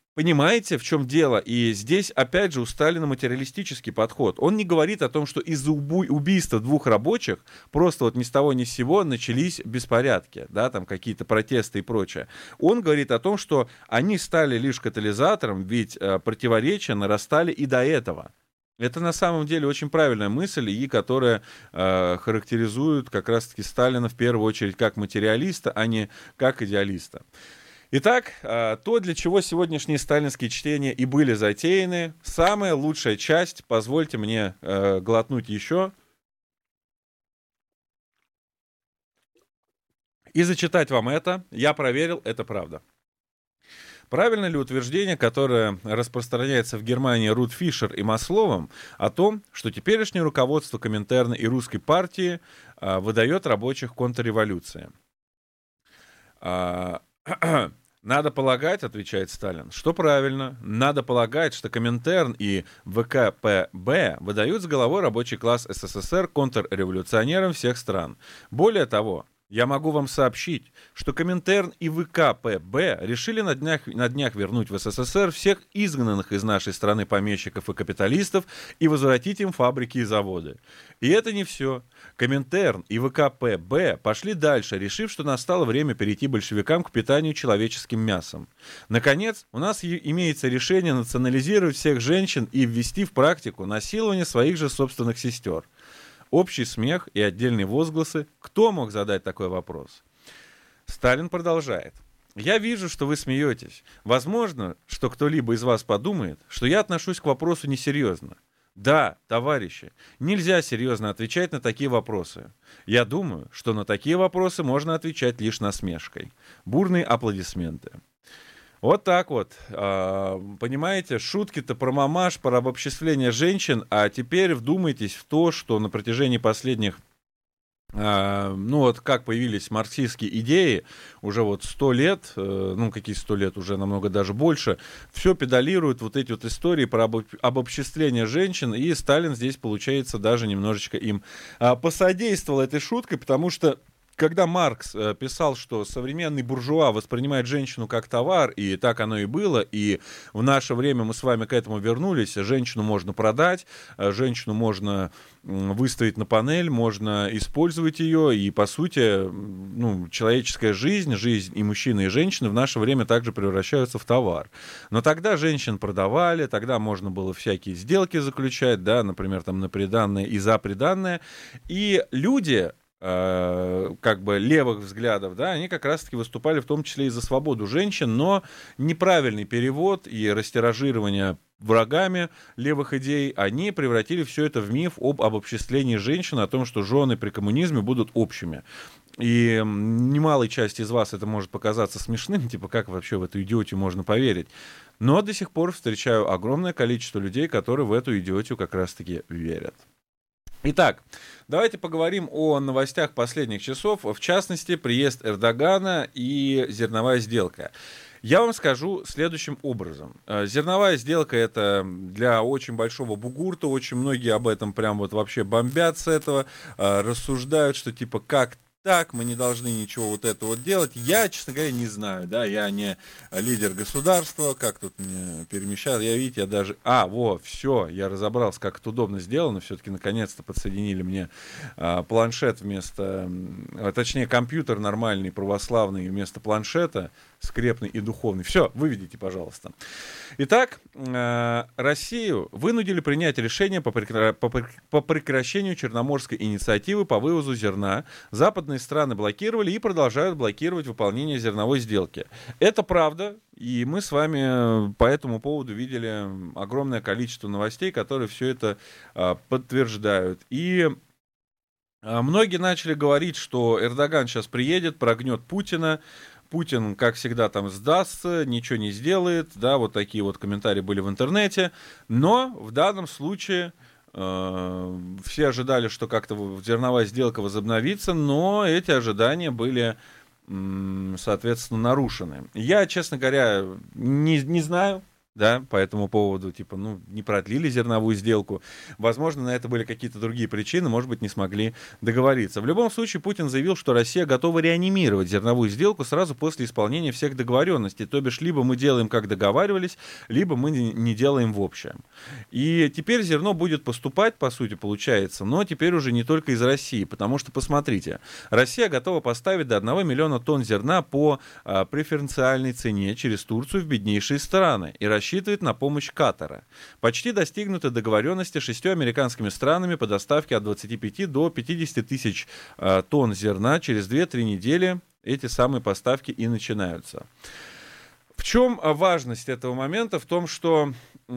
Понимаете, в чем дело? И здесь, опять же, у Сталина материалистический подход. Он не говорит о том, что из-за убу- убийства двух рабочих просто вот ни с того ни с сего начались беспорядки, да, там какие-то протесты и прочее. Он говорит о том, что они стали лишь катализатором, ведь э, противоречия нарастали и до этого. Это на самом деле очень правильная мысль, и которая э, характеризует как раз-таки Сталина в первую очередь как материалиста, а не как идеалиста. Итак, то, для чего сегодняшние сталинские чтения и были затеяны, самая лучшая часть, позвольте мне э, глотнуть еще, и зачитать вам это. Я проверил, это правда. Правильно ли утверждение, которое распространяется в Германии Рут Фишер и Масловым, о том, что теперешнее руководство Коминтерна и русской партии э, выдает рабочих контрреволюции? Надо полагать, отвечает Сталин, что правильно. Надо полагать, что Коминтерн и ВКПБ выдают с головой рабочий класс СССР контрреволюционерам всех стран. Более того, я могу вам сообщить, что Коминтерн и ВКПБ решили на днях, на днях вернуть в СССР всех изгнанных из нашей страны помещиков и капиталистов и возвратить им фабрики и заводы. И это не все. Коминтерн и ВКПБ пошли дальше, решив, что настало время перейти большевикам к питанию человеческим мясом. Наконец, у нас имеется решение национализировать всех женщин и ввести в практику насилование своих же собственных сестер. Общий смех и отдельные возгласы. Кто мог задать такой вопрос? Сталин продолжает. Я вижу, что вы смеетесь. Возможно, что кто-либо из вас подумает, что я отношусь к вопросу несерьезно. Да, товарищи, нельзя серьезно отвечать на такие вопросы. Я думаю, что на такие вопросы можно отвечать лишь насмешкой. Бурные аплодисменты. Вот так вот. Понимаете, шутки-то про мамаш, про обобществление женщин, а теперь вдумайтесь в то, что на протяжении последних, ну вот как появились марксистские идеи, уже вот сто лет, ну какие сто лет, уже намного даже больше, все педалируют вот эти вот истории про обобществление женщин, и Сталин здесь, получается, даже немножечко им посодействовал этой шуткой, потому что когда Маркс э, писал, что современный буржуа воспринимает женщину как товар, и так оно и было, и в наше время мы с вами к этому вернулись, женщину можно продать, женщину можно выставить на панель, можно использовать ее, и, по сути, ну, человеческая жизнь, жизнь и мужчины, и женщины в наше время также превращаются в товар. Но тогда женщин продавали, тогда можно было всякие сделки заключать, да, например, там на приданное и за приданное, и люди, как бы левых взглядов, да, они как раз-таки выступали в том числе и за свободу женщин, но неправильный перевод и растиражирование врагами левых идей, они превратили все это в миф об обобществлении женщин, о том, что жены при коммунизме будут общими. И немалой части из вас это может показаться смешным, типа как вообще в эту идиотию можно поверить. Но до сих пор встречаю огромное количество людей, которые в эту идиотию как раз-таки верят. Итак, давайте поговорим о новостях последних часов, в частности, приезд Эрдогана и зерновая сделка. Я вам скажу следующим образом. Зерновая сделка — это для очень большого бугурта, очень многие об этом прям вот вообще бомбят с этого, рассуждают, что типа как так, мы не должны ничего вот это вот делать. Я, честно говоря, не знаю, да, я не лидер государства, как тут мне перемещать, я, видите, я даже, а, во, все, я разобрался, как это удобно сделано, все-таки наконец-то подсоединили мне а, планшет вместо, а, точнее, компьютер нормальный, православный вместо планшета, скрепный и духовный. Все, выведите, пожалуйста. Итак, э, Россию вынудили принять решение по, прекра... по прекращению Черноморской инициативы по вывозу зерна. Западные страны блокировали и продолжают блокировать выполнение зерновой сделки. Это правда, и мы с вами по этому поводу видели огромное количество новостей, которые все это э, подтверждают. И э, многие начали говорить, что Эрдоган сейчас приедет, прогнет Путина, Путин, как всегда, там сдастся, ничего не сделает, да, вот такие вот комментарии были в интернете, но в данном случае э, все ожидали, что как-то зерновая сделка возобновится, но эти ожидания были, э, соответственно, нарушены. Я, честно говоря, не, не знаю, да, по этому поводу, типа, ну, не продлили зерновую сделку. Возможно, на это были какие-то другие причины, может быть, не смогли договориться. В любом случае, Путин заявил, что Россия готова реанимировать зерновую сделку сразу после исполнения всех договоренностей. То бишь, либо мы делаем, как договаривались, либо мы не делаем в общем. И теперь зерно будет поступать, по сути, получается, но теперь уже не только из России, потому что, посмотрите, Россия готова поставить до одного миллиона тонн зерна по а, преференциальной цене через Турцию в беднейшие страны и рассчитывает на помощь Катара. Почти достигнуты договоренности с шестью американскими странами по доставке от двадцати пяти до пятидесяти тысяч а, тонн зерна. Через две-три недели эти самые поставки и начинаются. В чем важность этого момента? В том, что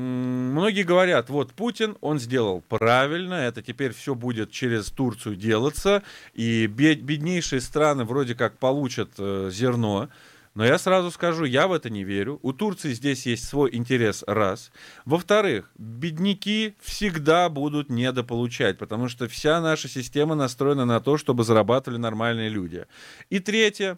м- многие говорят, вот Путин, он сделал правильно, это теперь все будет через Турцию делаться, и бед- беднейшие страны вроде как получат э, зерно. Но я сразу скажу, я в это не верю. У Турции здесь есть свой интерес, раз. Во-вторых, бедняки всегда будут недополучать, потому что вся наша система настроена на то, чтобы зарабатывали нормальные люди. И третье.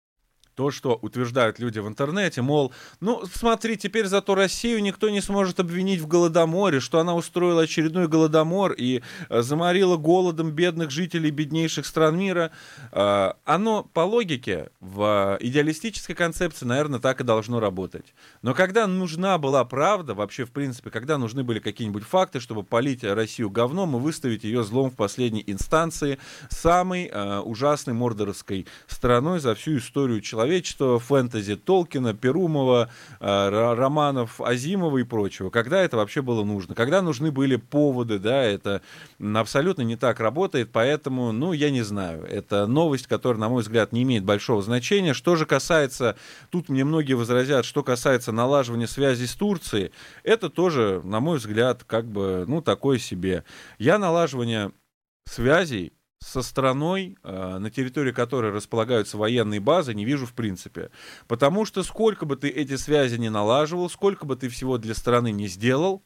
То, что утверждают люди в интернете, мол, ну, смотри, теперь зато Россию никто не сможет обвинить в голодоморе, что она устроила очередной голодомор и э, заморила голодом бедных жителей беднейших стран мира. Э, оно, по логике, в идеалистической концепции, наверное, так и должно работать. Но когда нужна была правда, вообще, в принципе, когда нужны были какие-нибудь факты, чтобы полить Россию говном и выставить ее злом в последней инстанции, самой э, ужасной мордоровской страной за всю историю человека, человечества, фэнтези Толкина, Перумова, э, романов Азимова и прочего. Когда это вообще было нужно? Когда нужны были поводы, да, это абсолютно не так работает, поэтому, ну, я не знаю. Это новость, которая, на мой взгляд, не имеет большого значения. Что же касается, тут мне многие возразят, что касается налаживания связи с Турцией, это тоже, на мой взгляд, как бы, ну, такое себе. Я налаживание связей со страной, на территории которой располагаются военные базы, не вижу в принципе. Потому что сколько бы ты эти связи не налаживал, сколько бы ты всего для страны не сделал,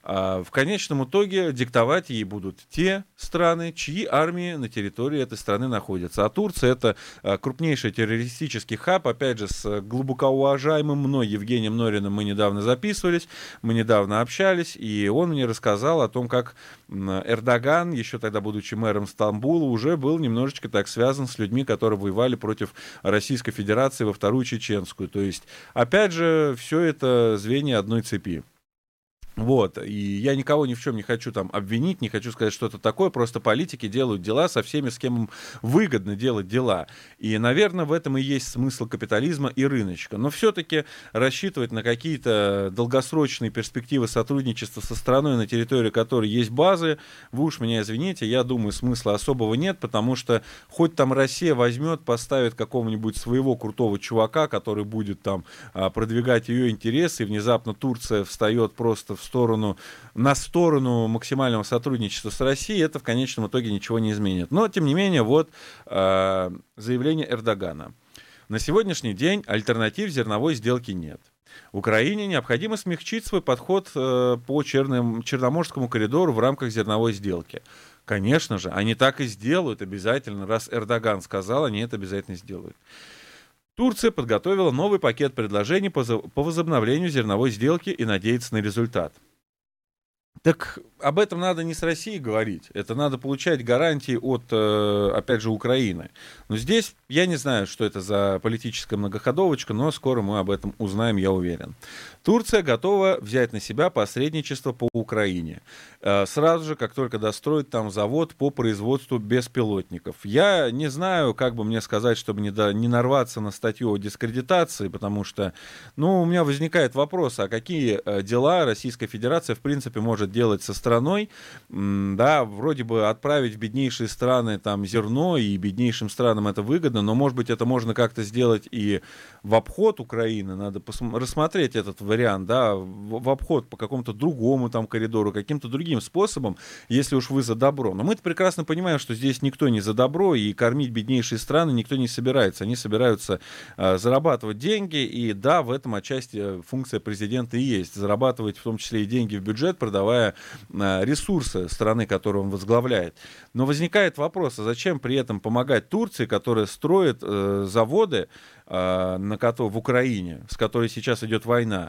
в конечном итоге диктовать ей будут те страны, чьи армии на территории этой страны находятся. А Турция — это крупнейший террористический хаб. Опять же, с глубоко уважаемым мной Евгением Нориным мы недавно записывались, мы недавно общались, и он мне рассказал о том, как Эрдоган, еще тогда будучи мэром Стамбула, уже был немножечко так связан с людьми, которые воевали против Российской Федерации во Вторую Чеченскую. То есть, опять же, все это звенья одной цепи. Вот, и я никого ни в чем не хочу там обвинить, не хочу сказать что-то такое, просто политики делают дела со всеми, с кем им выгодно делать дела. И, наверное, в этом и есть смысл капитализма и рыночка. Но все-таки рассчитывать на какие-то долгосрочные перспективы сотрудничества со страной, на территории которой есть базы, вы уж меня извините, я думаю, смысла особого нет, потому что хоть там Россия возьмет, поставит какого-нибудь своего крутого чувака, который будет там продвигать ее интересы, и внезапно Турция встает просто в сторону, на сторону максимального сотрудничества с Россией, это в конечном итоге ничего не изменит. Но, тем не менее, вот э, заявление Эрдогана. На сегодняшний день альтернатив зерновой сделке нет. Украине необходимо смягчить свой подход э, по Черным, Черноморскому коридору в рамках зерновой сделки. Конечно же, они так и сделают обязательно. Раз Эрдоган сказал, они это обязательно сделают. Турция подготовила новый пакет предложений по возобновлению зерновой сделки и надеется на результат. Так об этом надо не с Россией говорить, это надо получать гарантии от, опять же, Украины. Но здесь я не знаю, что это за политическая многоходовочка, но скоро мы об этом узнаем, я уверен. Турция готова взять на себя посредничество по Украине. Сразу же, как только достроит там завод по производству беспилотников. Я не знаю, как бы мне сказать, чтобы не, до, не нарваться на статью о дискредитации, потому что, ну, у меня возникает вопрос, а какие дела Российская Федерация, в принципе, может делать со страной, да, вроде бы отправить в беднейшие страны там зерно, и беднейшим странам это выгодно, но, может быть, это можно как-то сделать и в обход Украины, надо пос- рассмотреть этот вариант, да, в, в обход по какому-то другому там коридору, каким-то другим способом, если уж вы за добро. Но мы-то прекрасно понимаем, что здесь никто не за добро, и кормить беднейшие страны никто не собирается. Они собираются э, зарабатывать деньги, и да, в этом отчасти функция президента и есть, зарабатывать в том числе и деньги в бюджет, продавая ресурсы страны, которую он возглавляет. Но возникает вопрос, а зачем при этом помогать Турции, которая строит э, заводы э, на, в Украине, с которой сейчас идет война?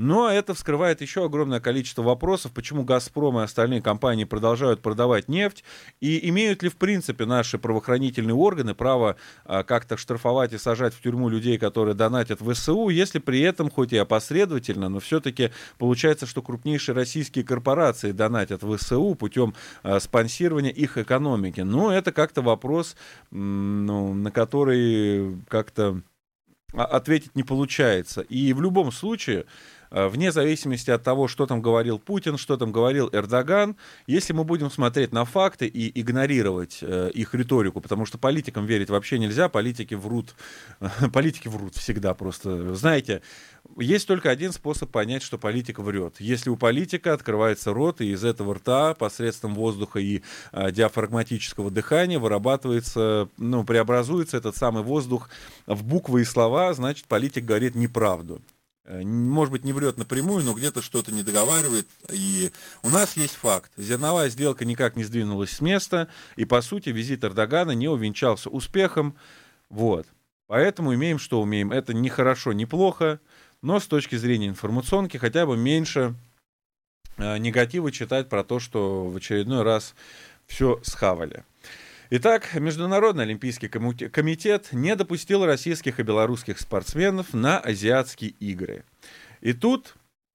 Но это вскрывает еще огромное количество вопросов, почему «Газпром» и остальные компании продолжают продавать нефть, и имеют ли в принципе наши правоохранительные органы право а, как-то штрафовать и сажать в тюрьму людей, которые донатят в ВСУ, если при этом, хоть и опосредовательно, но все-таки получается, что крупнейшие российские корпорации донатят в ВСУ путем а, спонсирования их экономики. Но это как-то вопрос, м, ну, на который как-то ответить не получается. И в любом случае, вне зависимости от того, что там говорил Путин, что там говорил Эрдоган, если мы будем смотреть на факты и игнорировать э, их риторику, потому что политикам верить вообще нельзя, политики врут, политики врут всегда просто. Знаете, есть только один способ понять, что политик врет. Если у политика открывается рот, и из этого рта посредством воздуха и э, диафрагматического дыхания вырабатывается, ну, преобразуется этот самый воздух в буквы и слова, значит, политик говорит неправду. Может быть, не врет напрямую, но где-то что-то не договаривает. И у нас есть факт. Зерновая сделка никак не сдвинулась с места, и, по сути, визит Эрдогана не увенчался успехом. Вот. Поэтому имеем, что умеем. Это не хорошо, не плохо, но с точки зрения информационки хотя бы меньше э, негатива читать про то, что в очередной раз все схавали. Итак, Международный олимпийский комитет не допустил российских и белорусских спортсменов на азиатские игры. И тут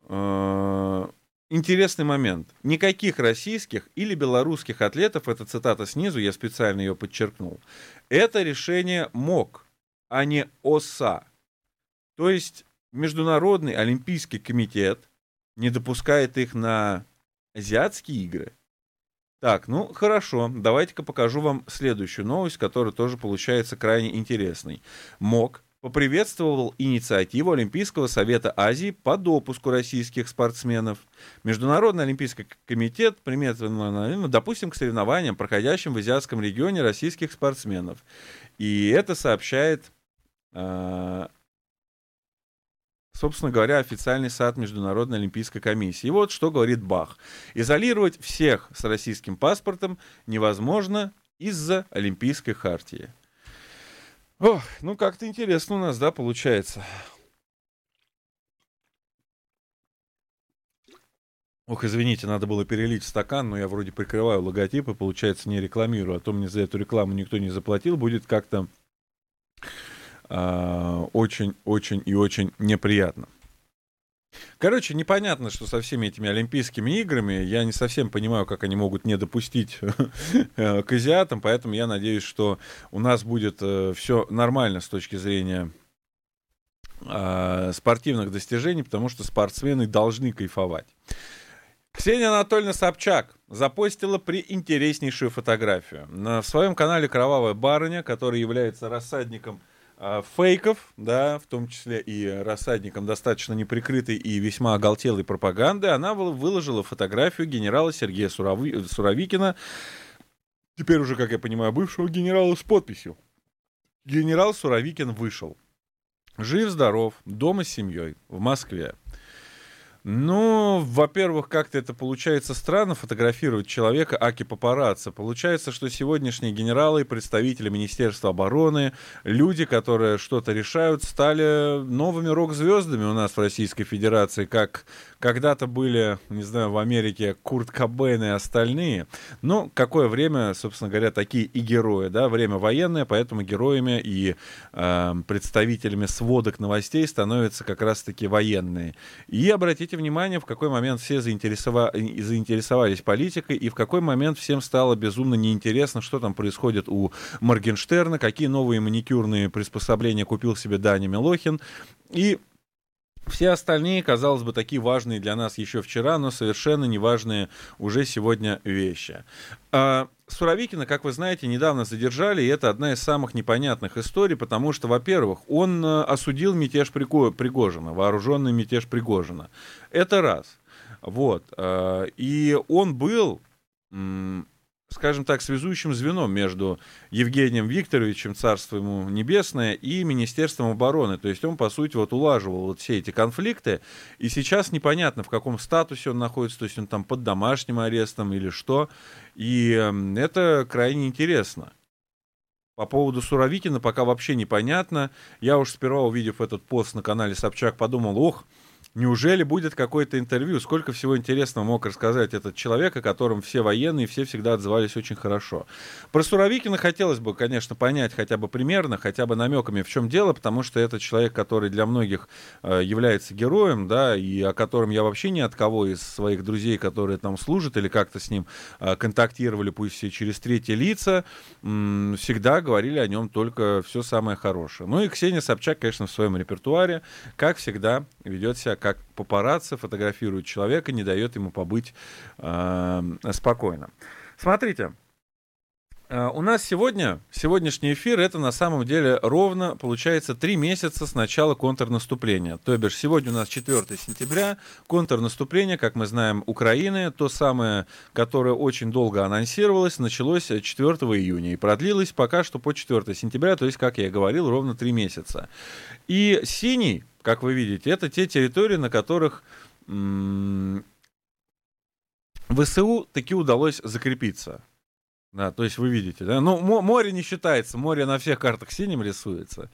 э, интересный момент. Никаких российских или белорусских атлетов, это цитата снизу, я специально ее подчеркнул, это решение МОК, а не ОСА. То есть Международный олимпийский комитет не допускает их на азиатские игры. Так, ну хорошо, давайте-ка покажу вам следующую новость, которая тоже получается крайне интересной. МОК поприветствовал инициативу Олимпийского совета Азии по допуску российских спортсменов. Международный олимпийский комитет приветствовал, допустим, к соревнованиям, проходящим в азиатском регионе российских спортсменов. И это сообщает, собственно говоря, официальный сайт Международной олимпийской комиссии. И вот что говорит Бах. Изолировать всех с российским паспортом невозможно из-за Олимпийской хартии. Ох, ну как-то интересно у нас, да, получается. Ох, извините, надо было перелить в стакан, но я вроде прикрываю логотип и, получается, не рекламирую. А то мне за эту рекламу никто не заплатил. Будет как-то очень-очень и очень неприятно. Короче, непонятно, что со всеми этими Олимпийскими играми. Я не совсем понимаю, как они могут не допустить к азиатам, поэтому я надеюсь, что у нас будет все нормально с точки зрения спортивных достижений, потому что спортсмены должны кайфовать. Ксения Анатольевна Собчак запостила приинтереснейшую фотографию. На своем канале «Кровавая барыня», который является рассадником фейков, да, в том числе и рассадником достаточно неприкрытой и весьма оголтелой пропаганды, она выложила фотографию генерала Сергея Сурови... Суровикина, теперь уже, как я понимаю, бывшего генерала, с подписью. Генерал Суровикин вышел. Жив-здоров, дома с семьей, в Москве. Ну, во-первых, как-то это получается странно, фотографировать человека аки папарацци. Получается, что сегодняшние генералы, представители Министерства обороны, люди, которые что-то решают, стали новыми рок-звездами у нас в Российской Федерации, как когда-то были, не знаю, в Америке Курт Кобейн и остальные. Ну, какое время, собственно говоря, такие и герои, да, время военное, поэтому героями и э, представителями сводок новостей становятся как раз-таки военные. И обратите внимание, в какой момент все заинтересова... заинтересовались политикой, и в какой момент всем стало безумно неинтересно, что там происходит у Моргенштерна, какие новые маникюрные приспособления купил себе Даня Милохин, и все остальные, казалось бы, такие важные для нас еще вчера, но совершенно неважные уже сегодня вещи. А Суровикина, как вы знаете, недавно задержали, и это одна из самых непонятных историй, потому что, во-первых, он осудил мятеж Пригожина, вооруженный мятеж Пригожина. Это раз. Вот. И он был, скажем так, связующим звеном между Евгением Викторовичем, царство ему небесное, и Министерством обороны. То есть он, по сути, вот улаживал вот все эти конфликты, и сейчас непонятно, в каком статусе он находится, то есть он там под домашним арестом или что, и это крайне интересно. По поводу Суровикина пока вообще непонятно. Я уж сперва, увидев этот пост на канале Собчак, подумал, ох, Неужели будет какое-то интервью? Сколько всего интересного мог рассказать этот человек, о котором все военные, все всегда отзывались очень хорошо. Про Суровикина хотелось бы, конечно, понять хотя бы примерно, хотя бы намеками, в чем дело, потому что это человек, который для многих э, является героем, да, и о котором я вообще ни от кого из своих друзей, которые там служат или как-то с ним э, контактировали, пусть и через третьи лица, м- всегда говорили о нем только все самое хорошее. Ну и Ксения Собчак, конечно, в своем репертуаре, как всегда, ведет себя как папарацци, фотографирует человека, не дает ему побыть э, спокойно. Смотрите, э, у нас сегодня, сегодняшний эфир, это на самом деле ровно, получается, три месяца с начала контрнаступления. То бишь, сегодня у нас четвёртое сентября, контрнаступление, как мы знаем, Украины, то самое, которое очень долго анонсировалось, началось четвёртого июня и продлилось пока что по четвёртое сентября, то есть, как я и говорил, ровно три месяца. И синий, как вы видите, это те территории, на которых м- ВСУ таки удалось закрепиться. Да, то есть вы видите, да? Ну, мо- море не считается, море на всех картах синим рисуется.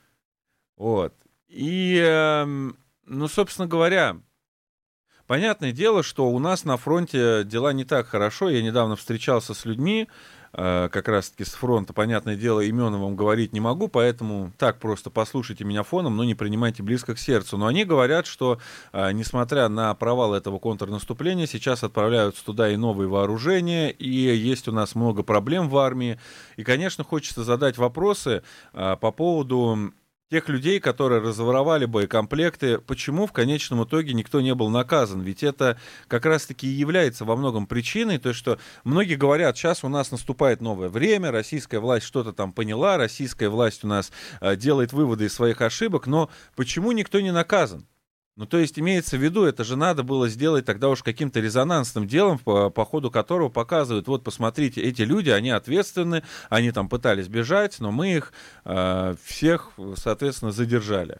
Вот. И, эм, ну, собственно говоря, понятное дело, что у нас на фронте дела не так хорошо. Я недавно встречался с людьми, э, как раз-таки с фронта. Понятное дело, имен вам говорить не могу, поэтому так просто послушайте меня фоном, но не принимайте близко к сердцу. Но они говорят, что, э, несмотря на провал этого контрнаступления, сейчас отправляются туда и новые вооружения, и есть у нас много проблем в армии. И, конечно, хочется задать вопросы э, по поводу тех людей, которые разворовали боекомплекты, почему в конечном итоге никто не был наказан? Ведь это как раз-таки и является во многом причиной, то, что многие говорят, сейчас у нас наступает новое время, российская власть что-то там поняла, российская власть у нас э, делает выводы из своих ошибок, но почему никто не наказан? Ну, то есть, имеется в виду, это же надо было сделать тогда уж каким-то резонансным делом, по, по ходу которого показывают, вот, посмотрите, эти люди, они ответственны, они там пытались бежать, но мы их э, всех, соответственно, задержали.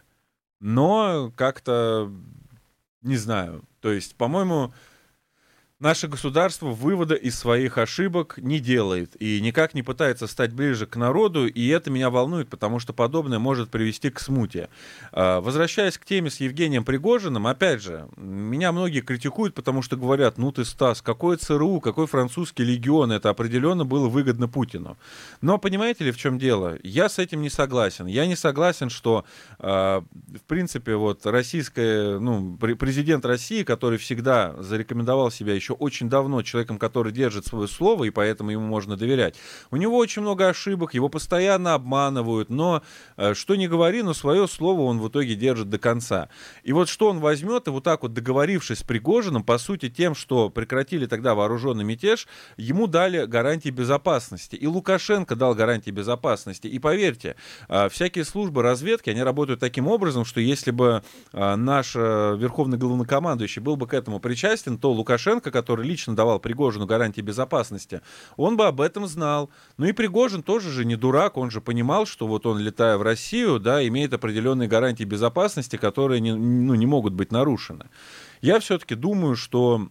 Но как-то, не знаю, то есть, по-моему, наше государство вывода из своих ошибок не делает и никак не пытается стать ближе к народу, и это меня волнует, потому что подобное может привести к смуте. Возвращаясь к теме с Евгением Пригожиным, опять же, меня многие критикуют, потому что говорят, ну ты, Стас, какой ЦРУ, какой французский легион, это определенно было выгодно Путину. Но понимаете ли, в чем дело? Я с этим не согласен. Я не согласен, что, в принципе, вот российская, ну, президент России, который всегда зарекомендовал себя еще очень давно человеком, который держит свое слово, и поэтому ему можно доверять. У него очень много ошибок, его постоянно обманывают, но что ни говори, но свое слово он в итоге держит до конца. И вот что он возьмет, и вот так вот договорившись с Пригожиным, по сути тем, что прекратили тогда вооруженный мятеж, ему дали гарантии безопасности. И Лукашенко дал гарантии безопасности. И поверьте, всякие службы разведки, они работают таким образом, что если бы наш верховный главнокомандующий был бы к этому причастен, то Лукашенко, который лично давал Пригожину гарантии безопасности, он бы об этом знал. Ну и Пригожин тоже же не дурак, он же понимал, что вот он, летая в Россию, да, имеет определенные гарантии безопасности, которые не, ну, не могут быть нарушены. Я все-таки думаю, что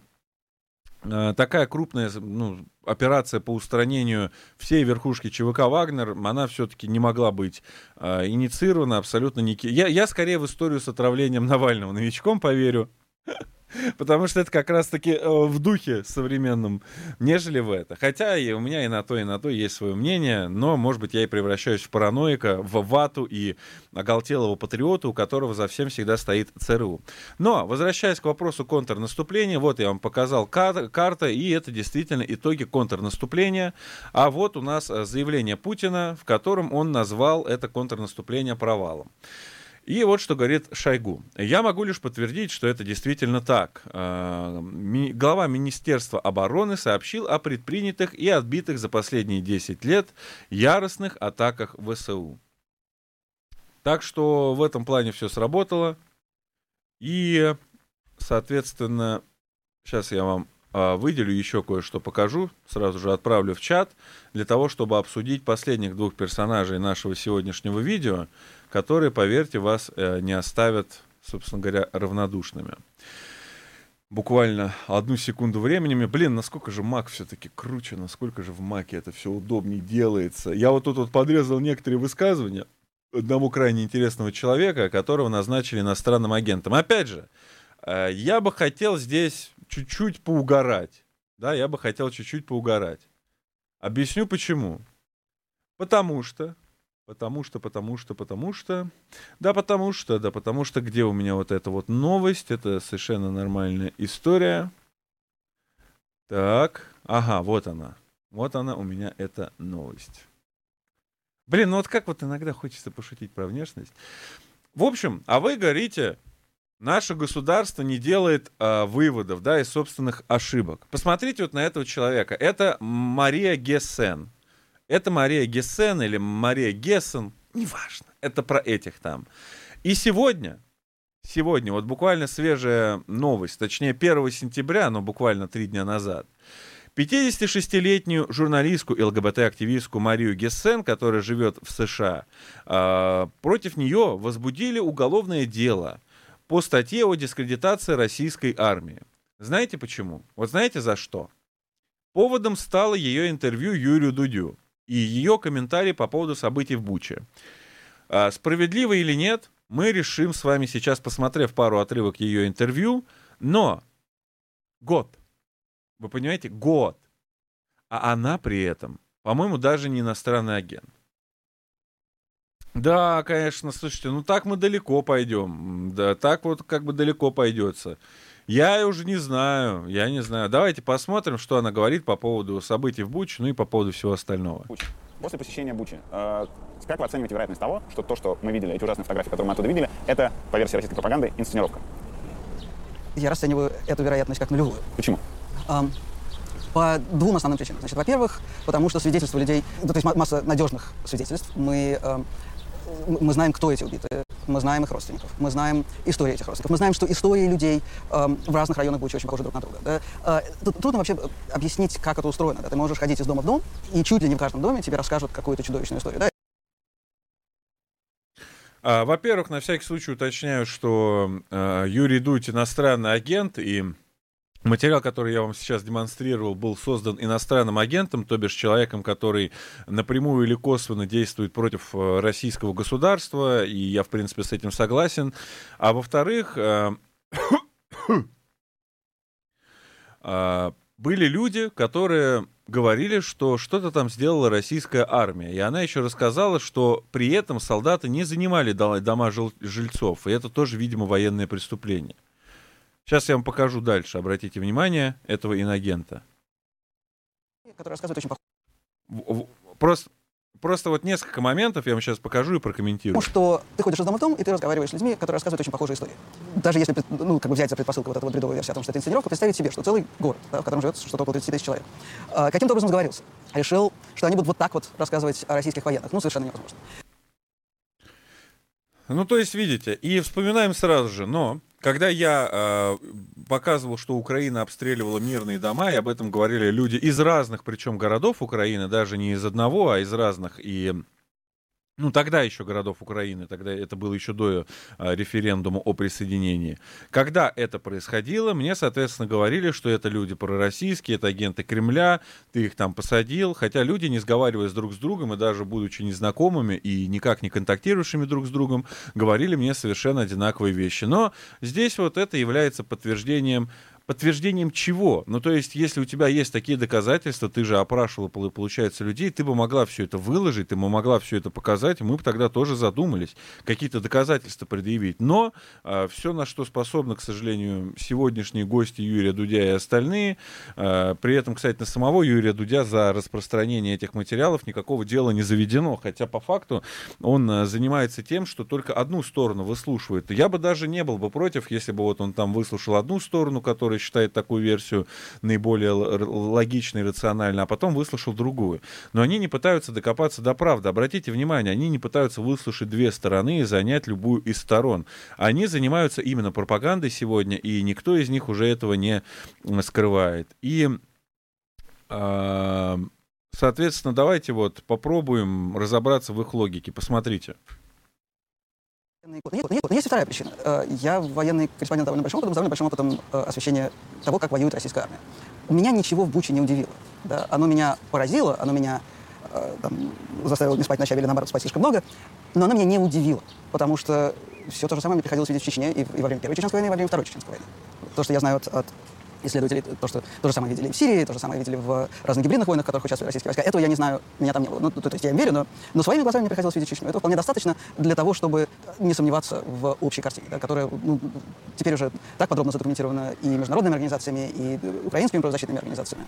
э, такая крупная, ну, операция по устранению всей верхушки ЧВК «Вагнер», она все-таки не могла быть э, инициирована абсолютно никем. Я, я скорее в историю с отравлением Навального новичком поверю. Потому что это как раз-таки э, в духе современном, нежели в это. Хотя и у меня и на то, и на то есть свое мнение, но, может быть, я и превращаюсь в параноика, в вату и оголтелого патриота, у которого за всем всегда стоит ЦРУ. Но, возвращаясь к вопросу контрнаступления, вот я вам показал кар- карта, и это действительно итоги контрнаступления. А вот у нас заявление Путина, в котором он назвал это контрнаступление провалом. И вот что говорит Шойгу. Я могу лишь подтвердить, что это действительно так. Глава Министерства обороны сообщил о предпринятых и отбитых за последние десять лет яростных атаках ВСУ. Так что в этом плане все сработало. И, соответственно, сейчас я вам выделю еще кое-что покажу, сразу же отправлю в чат, для того, чтобы обсудить последних двух персонажей нашего сегодняшнего видео, которые, поверьте, вас не оставят, собственно говоря, равнодушными. Буквально одну секунду времени. Блин, насколько же Mac все-таки круче, насколько же в Маке это все удобнее делается. Я вот тут вот подрезал некоторые высказывания одного крайне интересного человека, которого назначили иностранным агентом. Опять же, Э, я бы хотел здесь чуть-чуть поугарать. Да, я бы хотел чуть-чуть поугарать. Объясню почему. Потому что, потому что, потому что, потому что, да потому что, да потому что, где у меня вот эта вот новость, это совершенно нормальная история. Так, ага, вот она. Вот она у меня, эта новость. Блин, ну вот как вот иногда хочется пошутить про внешность. В общем, а вы говорите, наше государство не делает а, выводов, да, из собственных ошибок. Посмотрите вот на этого человека. Это Мария Гессен. Это Мария Гессен или Мария Гессен, неважно. Это про этих там. И сегодня, сегодня, вот буквально свежая новость, точнее первого сентября, но буквально три дня назад, пятидесятишестилетнюю журналистку и ЛГБТ-активистку Марию Гессен, которая живет в США, э, против нее возбудили уголовное дело по статье о дискредитации российской армии. Знаете почему? Вот знаете за что? Поводом стало ее интервью Юрию Дудю и ее комментарий по поводу событий в Буче. Э, справедливо или нет, мы решим с вами сейчас, посмотрев пару отрывок ее интервью, но год. Вы понимаете? Год. А она при этом, по-моему, даже не иностранный агент. Да, конечно, слушайте, ну так мы далеко пойдем. Да, так вот как бы далеко пойдется. Я уже не знаю, я не знаю. Давайте посмотрим, что она говорит по поводу событий в Буче, ну и по поводу всего остального. После посещения Бучи, э, как вы оцениваете вероятность того, что то, что мы видели, эти ужасные фотографии, которые мы оттуда видели, это, по версии российской пропаганды, инсценировка? Я расцениваю эту вероятность как нулевую. Почему? Um, по двум основным причинам. Значит, во-первых, потому что свидетельства людей, ну, то есть масса надежных свидетельств. Мы, э, мы знаем, кто эти убитые, мы знаем их родственников, мы знаем историю этих родственников, мы знаем, что истории людей э, в разных районах Бучи очень похожи друг на друга. Да? Э, трудно вообще объяснить, как это устроено. Да? Ты можешь ходить из дома в дом, и чуть ли не в каждом доме тебе расскажут какую-то чудовищную историю. Да? А, во-первых, на всякий случай уточняю, что э, Юрий Дудь иностранный агент, и материал, который я вам сейчас демонстрировал, был создан иностранным агентом, то бишь человеком, который напрямую или косвенно действует против российского государства, и я, в принципе, с этим согласен. А во-вторых, э, э, были люди, которые говорили, что что-то там сделала российская армия. И она еще рассказала, что при этом солдаты не занимали дома жильцов, и это тоже, видимо, военное преступление. Сейчас я вам покажу дальше, обратите внимание, этого инагента. Который рассказывает очень похоже. Просто, просто вот несколько моментов я вам сейчас покажу и прокомментирую. Потому что ты ходишь из дома в дом, и ты разговариваешь с людьми, которые рассказывают очень похожие истории. Даже если, ну, как бы взять за предпосылку вот эту вот бредовую версию о том, что это инсценировка, представить себе, что целый город, да, в котором живет что-то около тридцати тысяч человек, а, каким-то образом сговорился. Решил, что они будут вот так вот рассказывать о российских военных. Ну, совершенно невозможно. Ну, то есть, видите, и вспоминаем сразу же, но когда я э, показывал, что Украина обстреливала мирные дома, и об этом говорили люди из разных, причем городов Украины, даже не из одного, а из разных, и ну, тогда еще городов Украины, тогда это было еще до а, референдума о присоединении. Когда это происходило, мне, соответственно, говорили, что это люди пророссийские, это агенты Кремля, ты их там посадил, хотя люди, не сговариваясь друг с другом и даже будучи незнакомыми и никак не контактирующими друг с другом, говорили мне совершенно одинаковые вещи. Но здесь вот это является подтверждением. Подтверждением чего? Ну, то есть, если у тебя есть такие доказательства, ты же опрашивала, получается, людей, ты бы могла все это выложить, ты бы могла все это показать, и мы бы тогда тоже задумались, какие-то доказательства предъявить. Но э, все, на что способны, к сожалению, сегодняшние гости Юрия Дудя и остальные, э, при этом, кстати, на самого Юрия Дудя за распространение этих материалов никакого дела не заведено, хотя по факту он э, занимается тем, что только одну сторону выслушивает. Я бы даже не был бы против, если бы вот он там выслушал одну сторону, которая считает такую версию наиболее логичной и рациональной, а потом выслушал другую. Но они не пытаются докопаться до правды. Обратите внимание, они не пытаются выслушать две стороны и занять любую из сторон. Они занимаются именно пропагандой сегодня, и никто из них уже этого не скрывает. И, соответственно, давайте вот попробуем разобраться в их логике. Посмотрите. Нет, нет, нет, есть и вторая причина. Я военный корреспондент довольно большим опытом, с довольно большим опытом освещения того, как воюет российская армия. Меня ничего в Буче не удивило. Да? Оно меня поразило, оно меня там, заставило не спать ночами или, наоборот, спать слишком много, но оно меня не удивило, потому что все то же самое мне приходилось видеть в Чечне и, и во время Первой Чеченской войны, и во время Второй Чеченской войны. То, что я знаю от, от исследователей, то, что то же самое видели в Сирии, то же самое видели в разных гибридных войнах, в которых участвовали российские войска. Этого я не знаю, меня там не было. Ну, то, то есть я им верю, но, но своими глазами мне приходилось видеть Чечню. Этого вполне достаточно для того, чтобы не сомневаться в общей картине, да, которая ну, теперь уже так подробно задокументирована и международными организациями, и украинскими правозащитными организациями.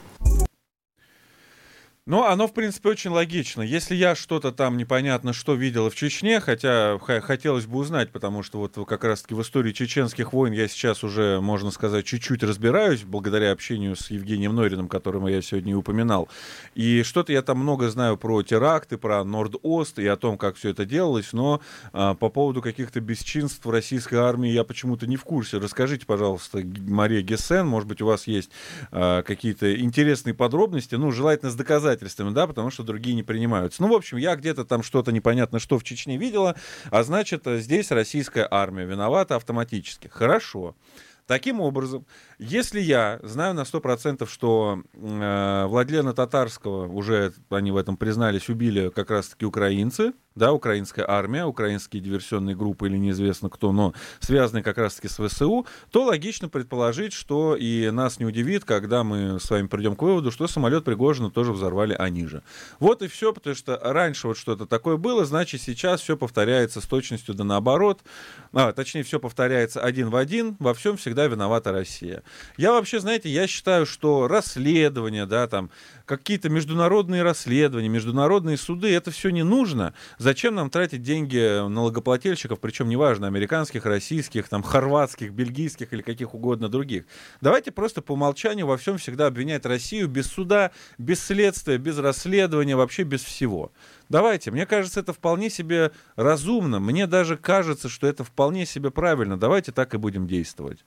Ну, оно, в принципе, очень логично. Если я что-то там непонятно что видел в Чечне, хотя х- хотелось бы узнать, потому что вот как раз-таки в истории чеченских войн я сейчас уже, можно сказать, чуть-чуть разбираюсь, благодаря общению с Евгением Нойриным, которого я сегодня и упоминал. И что-то я там много знаю про теракты, про Норд-Ост и о том, как все это делалось, но а, по поводу каких-то бесчинств российской армии я почему-то не в курсе. Расскажите, пожалуйста, Мария Гессен, может быть, у вас есть а, какие-то интересные подробности, ну, желательно с доказательствами, да, потому что другие не принимаются. Ну, в общем, я где-то там что-то непонятно что в Чечне видела, а значит, здесь российская армия виновата автоматически. Хорошо. Таким образом, если я знаю на сто процентов, что э, Владлена Татарского, уже они в этом признались, убили как раз-таки украинцы, да, украинская армия, украинские диверсионные группы или неизвестно кто, но связанные как раз-таки с ВСУ, то логично предположить, что и нас не удивит, когда мы с вами придем к выводу, что самолет Пригожина тоже взорвали они же. Вот и все, потому что раньше вот что-то такое было, значит, сейчас все повторяется с точностью да наоборот, а, точнее, все повторяется один в один, во всем всегда виновата Россия. Я вообще, знаете, я считаю, что расследования, да, там, какие-то международные расследования, международные суды, это все не нужно. Зачем нам тратить деньги налогоплательщиков, причем неважно, американских, российских, там, хорватских, бельгийских или каких угодно других. Давайте просто по умолчанию во всем всегда обвинять Россию без суда, без следствия, без расследования, вообще без всего. Давайте, мне кажется, это вполне себе разумно. Мне даже кажется, что это вполне себе правильно. Давайте так и будем действовать.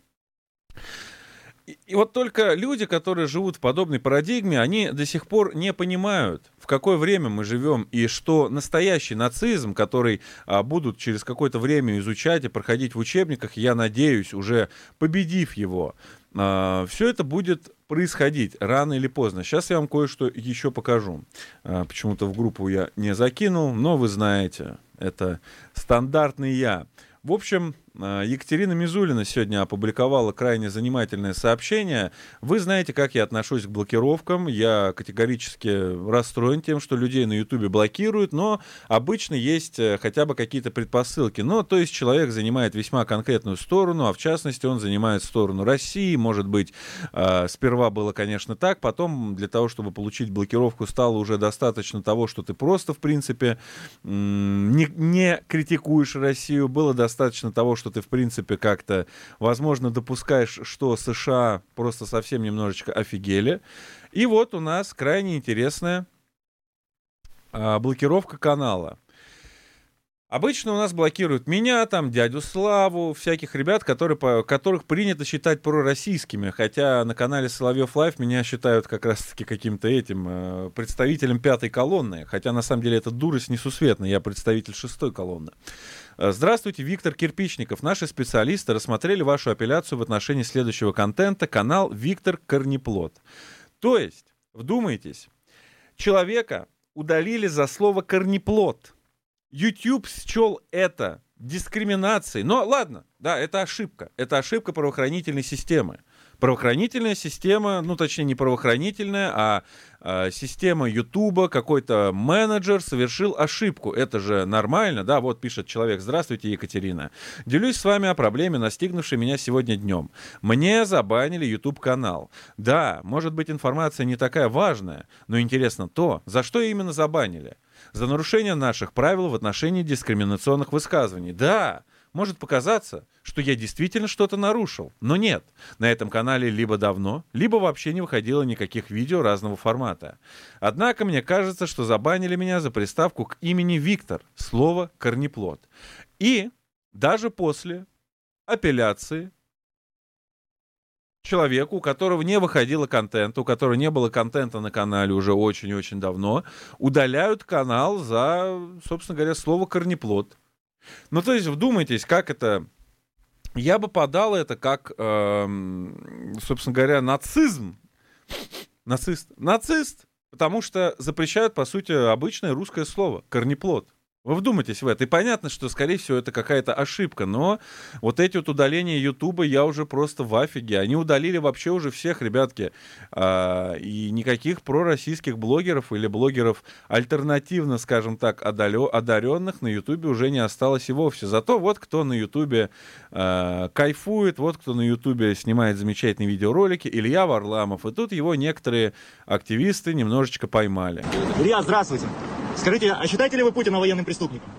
И, и вот только люди, которые живут в подобной парадигме, они до сих пор не понимают, в какое время мы живем, и что настоящий нацизм, который а, будут через какое-то время изучать и проходить в учебниках, я надеюсь, уже победив его, а, все это будет происходить рано или поздно. Сейчас я вам кое-что еще покажу. А, почему-то в группу я не закинул, но вы знаете, это стандартный я. В общем, Екатерина Мизулина сегодня опубликовала крайне занимательное сообщение. Вы знаете, как я отношусь к блокировкам. Я категорически расстроен тем, что людей на Ютубе блокируют, но обычно есть хотя бы какие-то предпосылки. Ну, то есть человек занимает весьма конкретную сторону, а в частности он занимает сторону России. Может быть, сперва было, конечно, так, потом для того, чтобы получить блокировку, стало уже достаточно того, что ты просто, в принципе, не, не критикуешь Россию. Было достаточно того, что ты, в принципе, как-то, возможно, допускаешь, что США просто совсем немножечко офигели. И вот у нас крайне интересная а, блокировка канала. Обычно у нас блокируют меня, там, дядю Славу, всяких ребят, которые, по, которых принято считать пророссийскими, хотя на канале Соловьев Лайв меня считают как раз-таки каким-то этим э, представителем пятой колонны, хотя на самом деле это дурость несусветная, я представитель шестой колонны. Здравствуйте, Виктор Кирпичников. Наши специалисты рассмотрели вашу апелляцию в отношении следующего контента. Канал Виктор Корнеплод. То есть, вдумайтесь, человека удалили за слово «корнеплод». YouTube счел это дискриминацией. Но ладно, да, это ошибка. Это ошибка правоохранительной системы. Правоохранительная система, ну точнее не правоохранительная, а, а система Ютуба, какой-то менеджер совершил ошибку. Это же нормально, да? Вот пишет человек: здравствуйте, Екатерина. Делюсь с вами о проблеме, настигнувшей меня сегодня днем. Мне забанили YouTube-канал. Да, может быть, информация не такая важная, но интересно то, за что именно забанили. За нарушение наших правил в отношении дискриминационных высказываний. Да, может показаться, что я действительно что-то нарушил. Но нет, на этом канале либо давно, либо вообще не выходило никаких видео разного формата. Однако мне кажется, что забанили меня за приставку к имени Виктор, слово «корнеплод». И даже после апелляции человеку, у которого не выходило контента, у которого не было контента на канале уже очень-очень давно, удаляют канал за, собственно говоря, слово «корнеплод». Ну, то есть, вдумайтесь, как это... Я бы подал это как, э, собственно говоря, нацизм. Нацист. Нацист, потому что запрещают, по сути, обычное русское слово «корнеплод». Вы вдумайтесь в это. И понятно, что, скорее всего, это какая-то ошибка, но вот эти вот удаления Ютуба, я уже просто в афиге. Они удалили вообще уже всех, ребятки. А, и никаких пророссийских блогеров или блогеров альтернативно, скажем так, одалё- одаренных на Ютубе уже не осталось и вовсе. Зато вот кто на Ютубе а, кайфует, вот кто на Ютубе снимает замечательные видеоролики, Илья Варламов. И тут его некоторые активисты немножечко поймали. Илья, здравствуйте. Скажите, а считаете ли вы Путина военным преступником?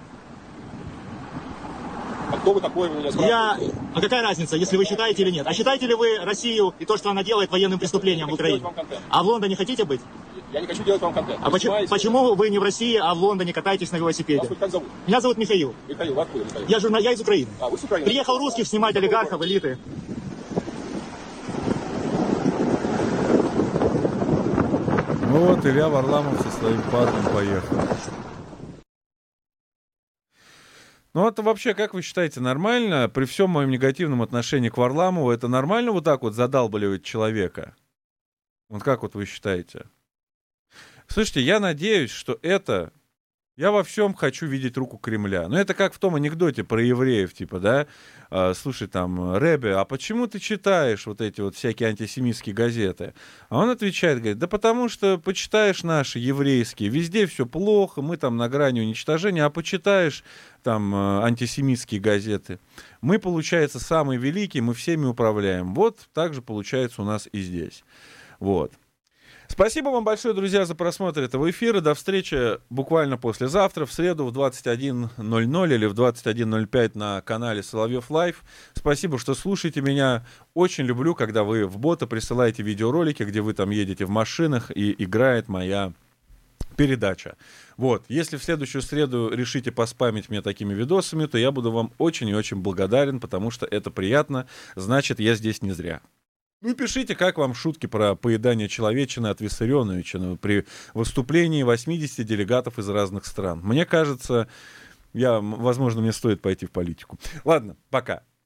А кто вы такой, вы меня Я... А какая разница, если вы считаете или нет? А считаете ли вы Россию и то, что она делает, военным преступлением в Украине? А в Лондоне хотите быть? Я не хочу делать вам контент. А почему, почему вы не в России, а в Лондоне катаетесь на велосипеде? Вас как зовут? Меня зовут Михаил. Михаил, вы откуда, Михаил? Я, журна... я из Украины. А, вы с Украины? Приехал русских снимать олигархов, элиты. Вот Илья Варламов со своим парнем поехал. Ну, это вообще, как вы считаете, нормально? При всем моем негативном отношении к Варламову, это нормально вот так вот задалбливать человека? Вот как вот вы считаете? Слушайте, я надеюсь, что это... Я во всем хочу видеть руку Кремля. Но это как в том анекдоте про евреев, типа, да? А, слушай, там, Ребе, а почему ты читаешь вот эти вот всякие антисемитские газеты? А он отвечает, говорит, да потому что почитаешь наши еврейские, везде все плохо, мы там на грани уничтожения, а почитаешь там антисемитские газеты. Мы, получается, самые великие, мы всеми управляем. Вот так же получается у нас и здесь. Вот. Спасибо вам большое, друзья, за просмотр этого эфира. До встречи буквально послезавтра, в среду в двадцать один ноль ноль или в двадцать один ноль пять на канале Соловьев Лайв. Спасибо, что слушаете меня. Очень люблю, когда вы в бота присылаете видеоролики, где вы там едете в машинах и играет моя передача. Вот. Если в следующую среду решите поспамить меня такими видосами, то я буду вам очень и очень благодарен, потому что это приятно. Значит, я здесь не зря. Ну, пишите, как вам шутки про поедание человечины от Виссарионовича при выступлении восьмидесяти делегатов из разных стран. Мне кажется, я, возможно, мне стоит пойти в политику. Ладно, пока.